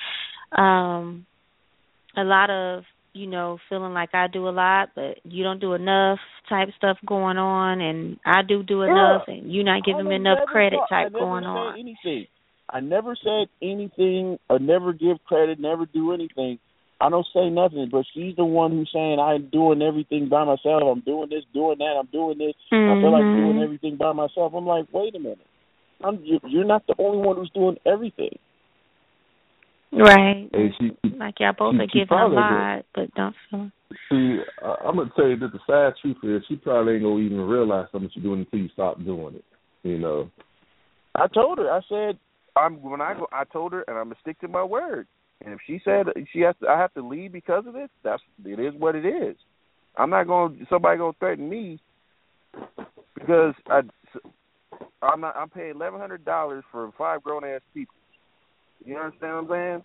A lot of, you know, feeling like I do a lot, but you don't do enough type stuff going on, and I do enough, and you're not giving me enough credit type going on. I never said anything. I never give credit, never do anything. I don't say nothing, but she's the one who's saying I'm doing everything by myself. I'm doing this, doing that. I'm doing this. I feel like doing everything by myself. I'm like, wait a minute. You're not the only one who's doing everything. Right. Hey, like y'all both are giving a lot, but don't feel. See, I'm going to tell you that the sad truth is she probably ain't going to even realize how much you're doing until you stop doing it, you know. I told her. I said, I told her, and I'm gonna stick to my word. And if she said I have to leave because of this, it is what it is. I'm not somebody gonna threaten me because I'm paying $1,100 for 5 grown ass people. You understand what I'm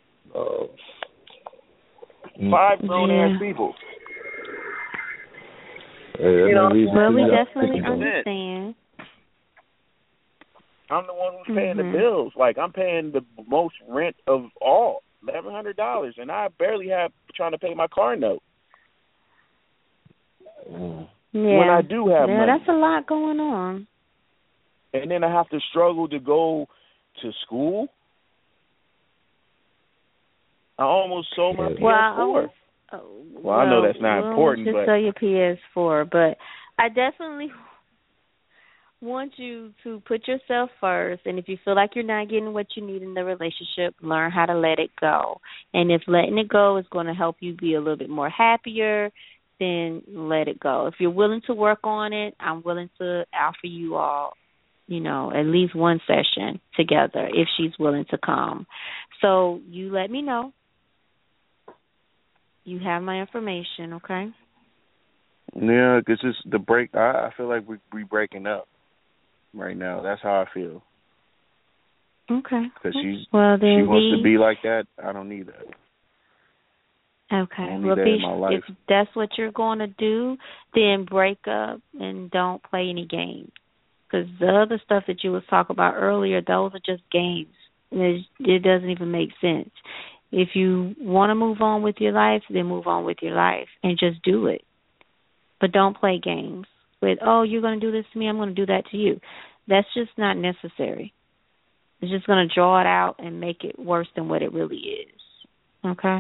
saying? 5 grown ass people. Well, we definitely understand. I'm the one who's paying the bills. Like, I'm paying the most rent of all, $1,100, and I barely have trying to pay my car note. Yeah. When I do have money. That's a lot going on. And then I have to struggle to go to school. I almost sold my PS4. Well, I know that's not important, but... sell your PS4, but I definitely want you to put yourself first, and if you feel like you're not getting what you need in the relationship, learn how to let it go. And if letting it go is going to help you be a little bit more happier, then let it go. If you're willing to work on it, I'm willing to offer you all, you know, at least one session together if she's willing to come. So you let me know. You have my information, okay? Yeah, because it's the break. I feel like we breaking up right now. That's how I feel. Okay. Because she then wants to be like that. I don't need that. Okay. Well, if that's what you're going to do, then break up and don't play any games. Because the other stuff that you was talking about earlier, those are just games. It doesn't even make sense. If you want to move on with your life, then move on with your life and just do it. But don't play games with, oh, you're going to do this to me, I'm going to do that to you. That's just not necessary. It's just going to draw it out and make it worse than what it really is. Okay?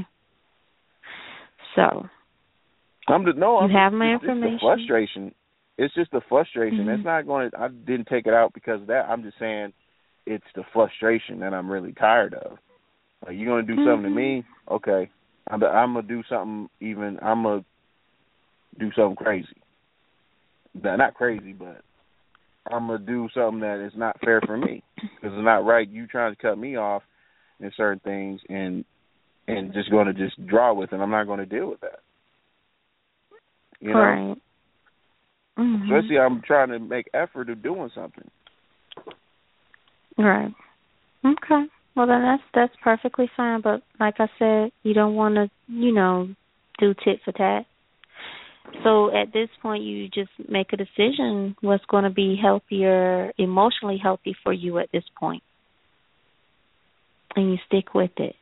So, you have my information. It's the frustration. It's just the frustration. It's not going to, I didn't take it out because of that. I'm just saying it's the frustration that I'm really tired of. Like, you're going to do something to me? Okay. I'm going to do something I'm going to do something crazy. Not crazy, but I'm going to do something that is not fair for me. Because it's not right. You trying to cut me off in certain things and just going to just draw with it. I'm not going to deal with that. You know? Right. Especially I'm trying to make effort of doing something. Right. Okay. Well, then that's perfectly fine. But like I said, you don't want to, do tit for tat. So at this point, you just make a decision what's going to be healthier, emotionally healthy for you at this point. And you stick with it.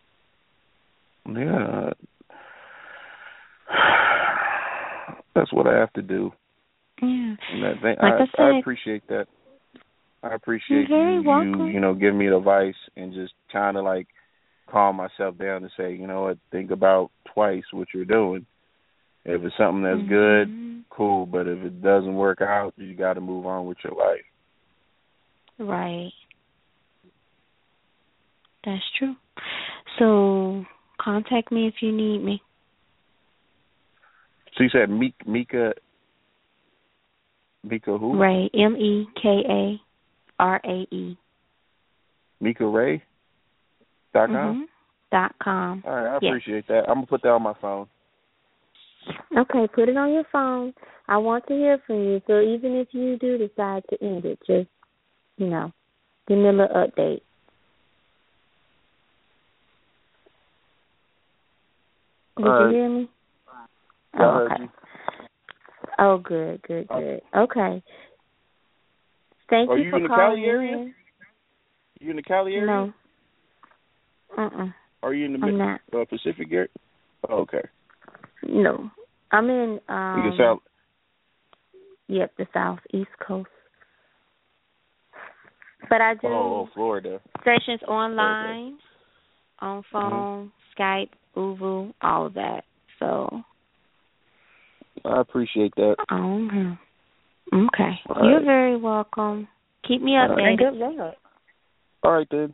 Yeah. That's what I have to do. Yeah. I appreciate that. I appreciate you giving me the advice and just trying to like calm myself down and say, you know what, think about twice what you're doing. If it's something that's good, cool. But if it doesn't work out, you got to move on with your life. Right. That's true. So contact me if you need me. So you said Mika who? Ray, MEKARAE. MikaRae.com? .com. All right, I appreciate that. I'm going to put that on my phone. Okay, put it on your phone. I want to hear from you. So even if you do decide to end it, just, give me a little update. Did you hear me? Oh, okay. Oh, good. Okay. Thank you for calling. Are you in the Cali area? You in the Cali area? No. Are you in the Pacific area? Oh, okay. No. I'm in the South. Yep, the Southeast Coast. But I do Florida. Sessions online, on phone, Skype, Uvu, all of that. So I appreciate that. Okay. You're very welcome. Keep me updated. Good luck. All right, then.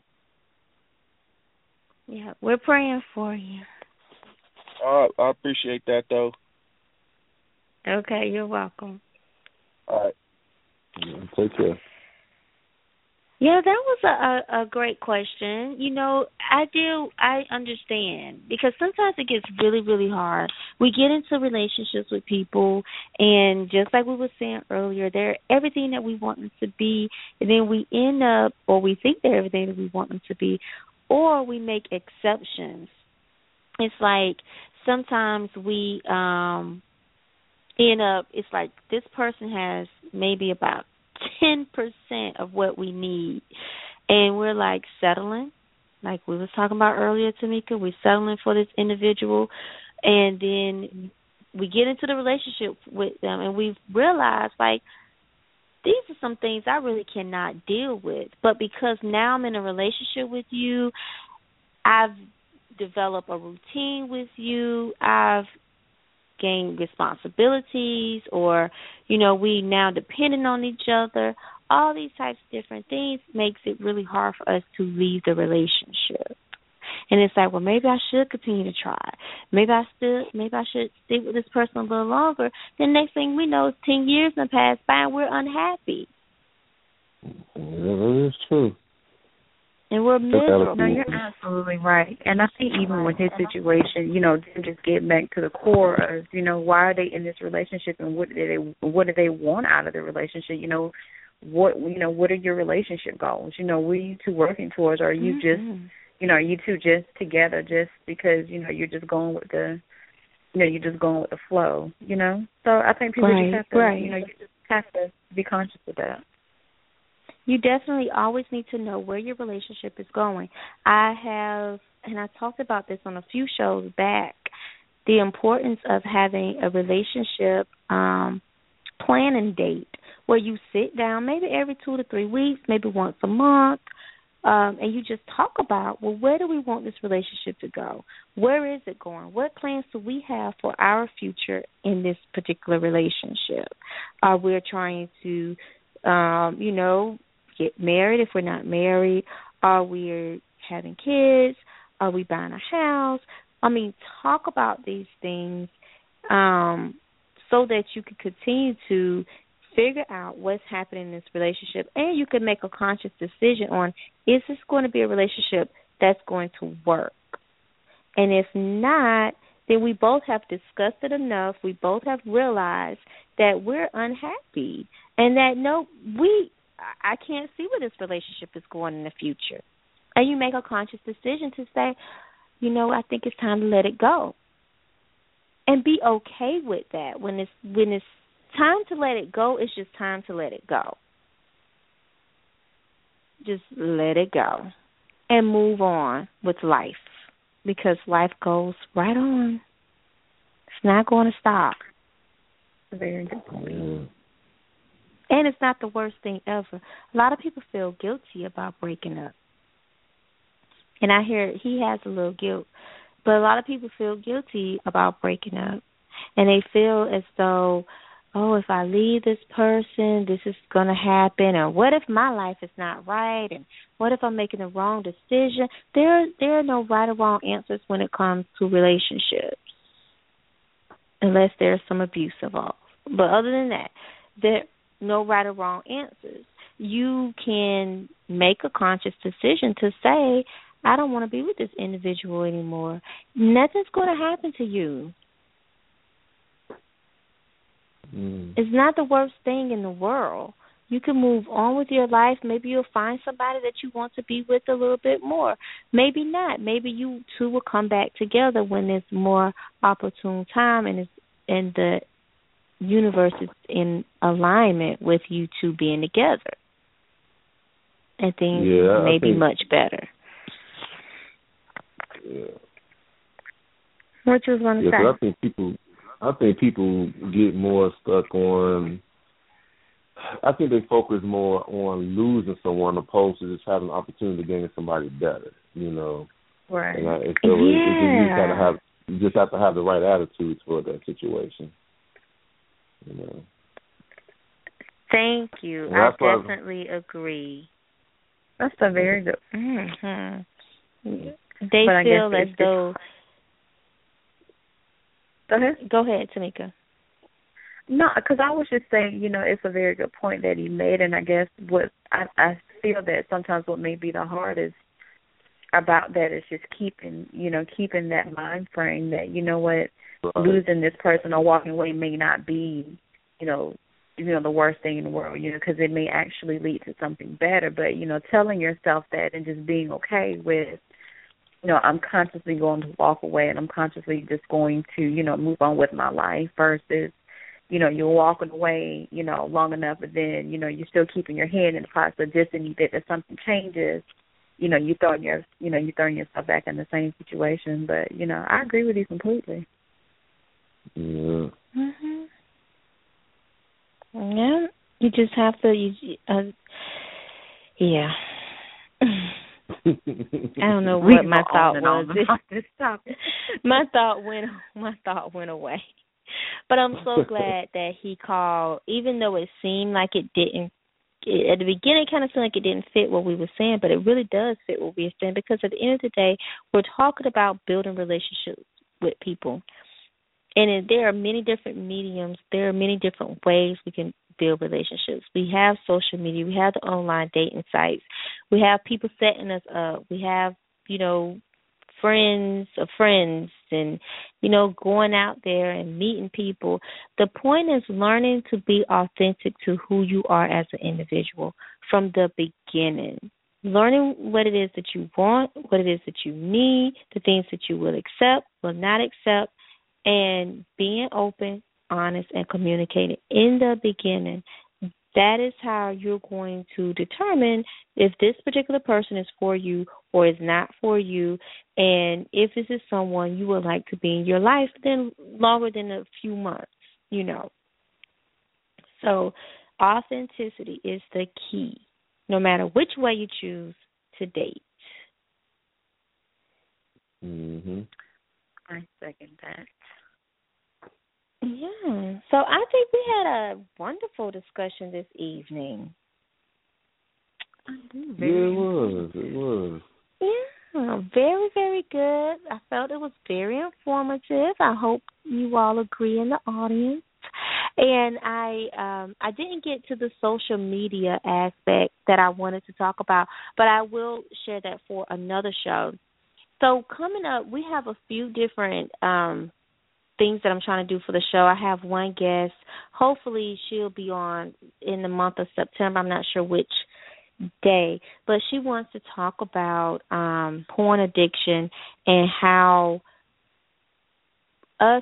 Yeah, we're praying for you. I appreciate that, though. Okay, you're welcome. All right. Take care. Yeah, that was a great question. I understand because sometimes it gets really, really hard. We get into relationships with people, and just like we were saying earlier, they're everything that we want them to be, and then we end up, or we think they're everything that we want them to be, or we make exceptions. It's like sometimes we end up, it's like this person has maybe about 10% of what we need, and we're like settling, like we was talking about earlier, Tamika. We're settling for this individual, and then we get into the relationship with them, and we realize like these are some things I really cannot deal with, but because now I'm in a relationship with you, I've developed a routine with you, I've gain responsibilities, or we now dependent on each other. All these types of different things makes it really hard for us to leave the relationship. And it's like, well, maybe I should continue to try. Maybe I should stick with this person a little longer. Then next thing we know, 10 years have passed by and we're unhappy. Yeah, that is true. And we're miserable. No, you're absolutely right. And I think even with his situation, them just getting back to the core of, why are they in this relationship and what do they want out of the relationship? What are your relationship goals? What are you two working towards? Or are you just, are you two just together just because, you're just going with the, you're just going with the flow, So I think people just have to, you just have to be conscious of that. You definitely always need to know where your relationship is going. I have, and I talked about this on a few shows back, the importance of having a relationship planning date where you sit down maybe every 2 to 3 weeks, maybe once a month, and you just talk about, well, where do we want this relationship to go? Where is it going? What plans do we have for our future in this particular relationship? We're trying to, get married if we're not married. Are we having kids? Are we buying a house? I mean, talk about these things so that you can continue to figure out what's happening in this relationship, and you can make a conscious decision on, is this going to be a relationship that's going to work? And if not, then we both have discussed it enough. We both have realized that we're unhappy and that, I can't see where this relationship is going in the future. And you make a conscious decision to say, I think it's time to let it go. And be okay with that. When it's time to let it go, it's just time to let it go. Just let it go and move on with life, because life goes right on. It's not going to stop. Very good point. And it's not the worst thing ever. A lot of people feel guilty about breaking up. And I hear he has a little guilt. But a lot of people feel guilty about breaking up. And they feel as though, if I leave this person, this is going to happen. Or what if my life is not right? And what if I'm making the wrong decision? There are no right or wrong answers when it comes to relationships, unless there's some abuse involved. But other than that, there are no right or wrong answers. You can make a conscious decision to say, I don't want to be with this individual anymore. Nothing's going to happen to you. It's not the worst thing in the world. You can move on with your life. Maybe you'll find somebody that you want to be with a little bit more. Maybe not. Maybe you two will come back together when there's more opportune time and the universe is in alignment with you two being together. And things may be much better. Yeah. What you was going to say? I think people get more stuck on. I think they focus more on losing someone opposed to just having an opportunity to gain somebody better. Right. And so you just have to have the right attitude toward that situation. Thank you. I definitely agree. That's a very good. Mm-hmm. They feel as though. Go ahead, Tamika. No, because I was just saying, it's a very good point that he made, and I guess what I feel that sometimes what may be the hardest about that is just keeping that mind frame that, losing this person or walking away may not be, the worst thing in the world, because it may actually lead to something better. But, telling yourself that and just being okay with, I'm consciously going to walk away and I'm consciously just going to, move on with my life versus, you're walking away, long enough, but then, you're still keeping your hand in the pot. So just in the event that something changes, you're throwing yourself back in the same situation. But, I agree with you completely. Yeah. Mhm. Yeah. You just have to. Yeah. I don't know what my thought was. My thought went away. But I'm so glad that he called, even though it seemed like it didn't. At the beginning, it kind of seemed like it didn't fit what we were saying, but it really does fit what we were saying, because at the end of the day, we're talking about building relationships with people. And there are many different mediums. There are many different ways we can build relationships. We have social media. We have the online dating sites. We have people setting us up. We have, friends of friends and, going out there and meeting people. The point is learning to be authentic to who you are as an individual from the beginning. Learning what it is that you want, what it is that you need, the things that you will accept, will not accept, and being open, honest, and communicating in the beginning. That is how you're going to determine if this particular person is for you or is not for you, and if this is someone you would like to be in your life then longer than a few months, you know. So authenticity is the key, no matter which way you choose to date. Mhm. I second that. Yeah. So I think we had a wonderful discussion this evening. Yeah, it was. It was. Yeah, very, very good. I felt it was very informative. I hope you all agree in the audience. And I didn't get to the social media aspect that I wanted to talk about, but I will share that for another show. So coming up, we have a few different things that I'm trying to do for the show. I have one guest. Hopefully she'll be on in the month of September. I'm not sure which day, but she wants to talk about porn addiction and how us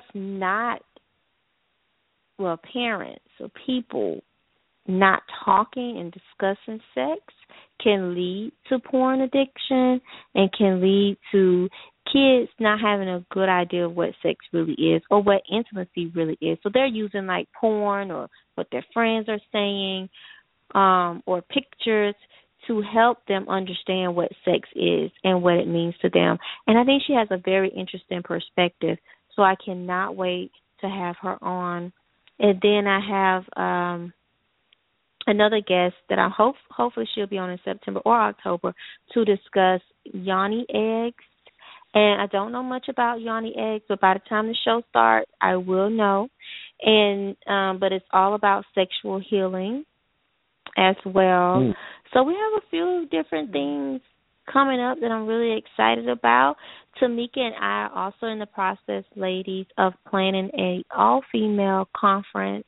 parents or people not talking and discussing sex can lead to porn addiction and can lead to kids not having a good idea of what sex really is or what intimacy really is. So they're using like porn or what their friends are saying or pictures to help them understand what sex is and what it means to them. And I think she has a very interesting perspective, so I cannot wait to have her on. And then I have another guest that I hopefully she'll be on in September or October to discuss yoni eggs. And I don't know much about yoni eggs, but by the time the show starts, I will know. And but it's all about sexual healing as well. So we have a few different things coming up that I'm really excited about. Tamika and I are also in the process, ladies, of planning a all-female conference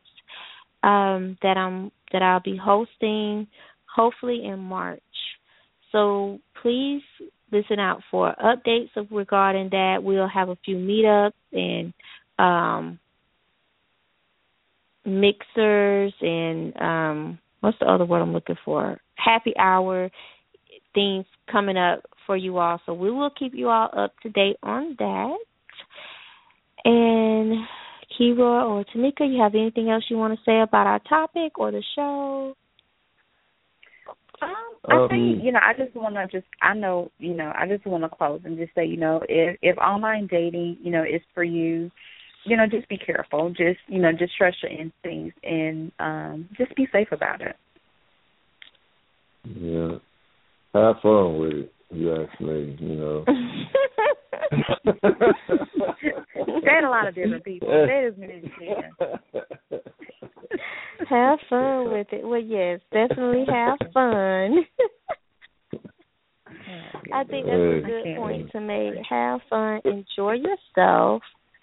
that I'll be hosting, hopefully in March. So please listen out for updates regarding that. We'll have a few meetups and mixers and what's the other word I'm looking for? Happy hour things coming up for you all. So we will keep you all up to date on that. And Kira or Tamika, you have anything else you want to say about our topic or the show? I think, I just want to close and just say, if online dating, is for you, just be careful. Just trust your instincts and just be safe about it. Yeah. Have fun with it, you ask me, Say it a lot of different people. Say it as many as you can. Have fun with it. Well, yes, definitely have fun. I think that's a good point to make. Have fun, enjoy yourself,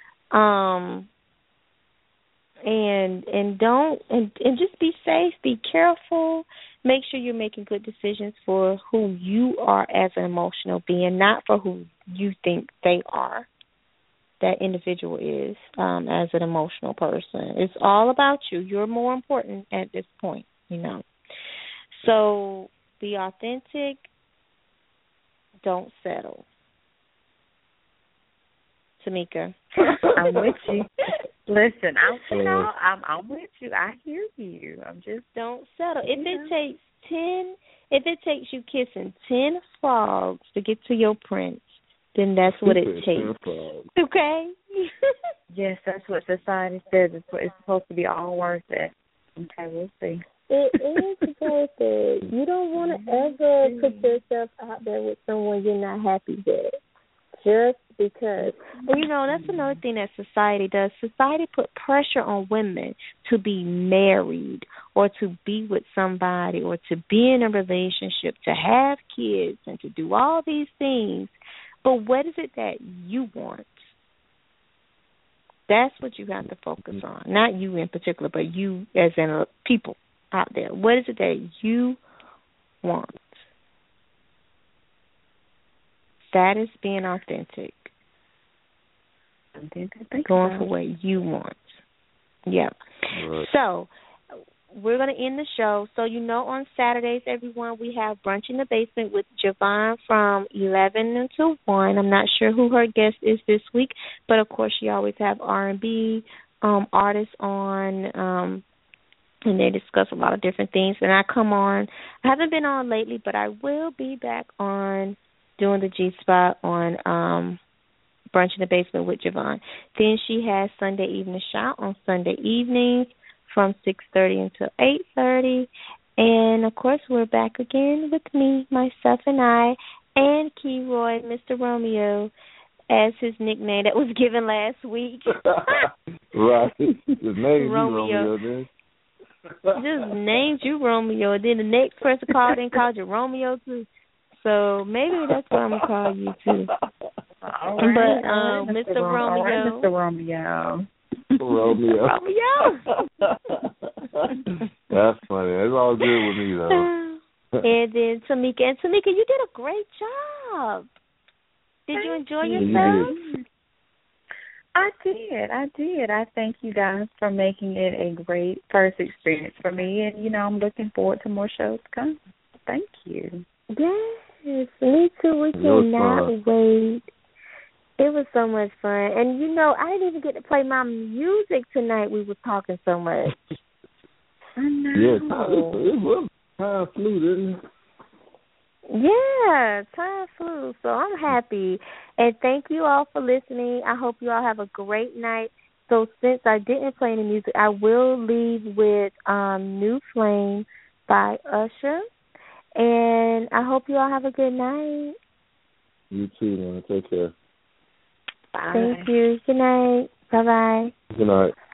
and just be safe, be careful. Make sure you're making good decisions for who you are as an emotional being, not for who you think they are. That individual is as an emotional person. It's all about you. You're more important at this point, So be authentic. Don't settle. Tamika. I'm with you. Listen, I'm with you. I hear you. I'm just don't settle. If it takes you kissing 10 frogs to get to your prince, then that's what it takes. Okay? Yes, that's what society says. It's supposed to be all worth it. Okay, we'll see. It is worth it. You don't want to ever put yourself out there with someone you're not happy with. Just because. That's another thing that society does. Society put pressure on women to be married or to be with somebody or to be in a relationship, to have kids and to do all these things. But what is it that you want? That's what you have to focus on. Not you in particular, but you as in people out there. What is it that you want? That is being authentic. Going for what you want. Yeah. Right. So we're going to end the show. So, on Saturdays, everyone, we have Brunch in the Basement with Javon from 11 until 1. I'm not sure who her guest is this week, but, of course, she always have R&B artists on, and they discuss a lot of different things. And I come on. I haven't been on lately, but I will be back on doing the G-Spot on Brunch in the Basement with Javon. Then she has Sunday Evening Shot on Sunday evenings from 6:30 until 8:30. And, of course, we're back again with me, myself, and I, and Keroy, Mr. Romeo, as his nickname that was given last week. Right. His name Romeo. Then. Just named you Romeo. Then the next person called in called you Romeo, too. So maybe that's what I'm going to call you, too. All right, but Mr. Romeo. All right, Mr. Romeo. Romeo. That's funny. It's all good with me, though. And then Tamika. And Tamika, you did a great job. Did you enjoy yourself? I did. I thank you guys for making it a great first experience for me. And, I'm looking forward to more shows to come. Thank you. Yes, me too. We cannot wait. It was so much fun. And, I didn't even get to play my music tonight. We were talking so much. I know. Yeah, time flew, didn't it? Yeah, time flew. So I'm happy. And thank you all for listening. I hope you all have a great night. So since I didn't play any music, I will leave with New Flame by Usher. And I hope you all have a good night. You too, man. Take care. Bye. Thank you. Good night. Bye-bye. Good night.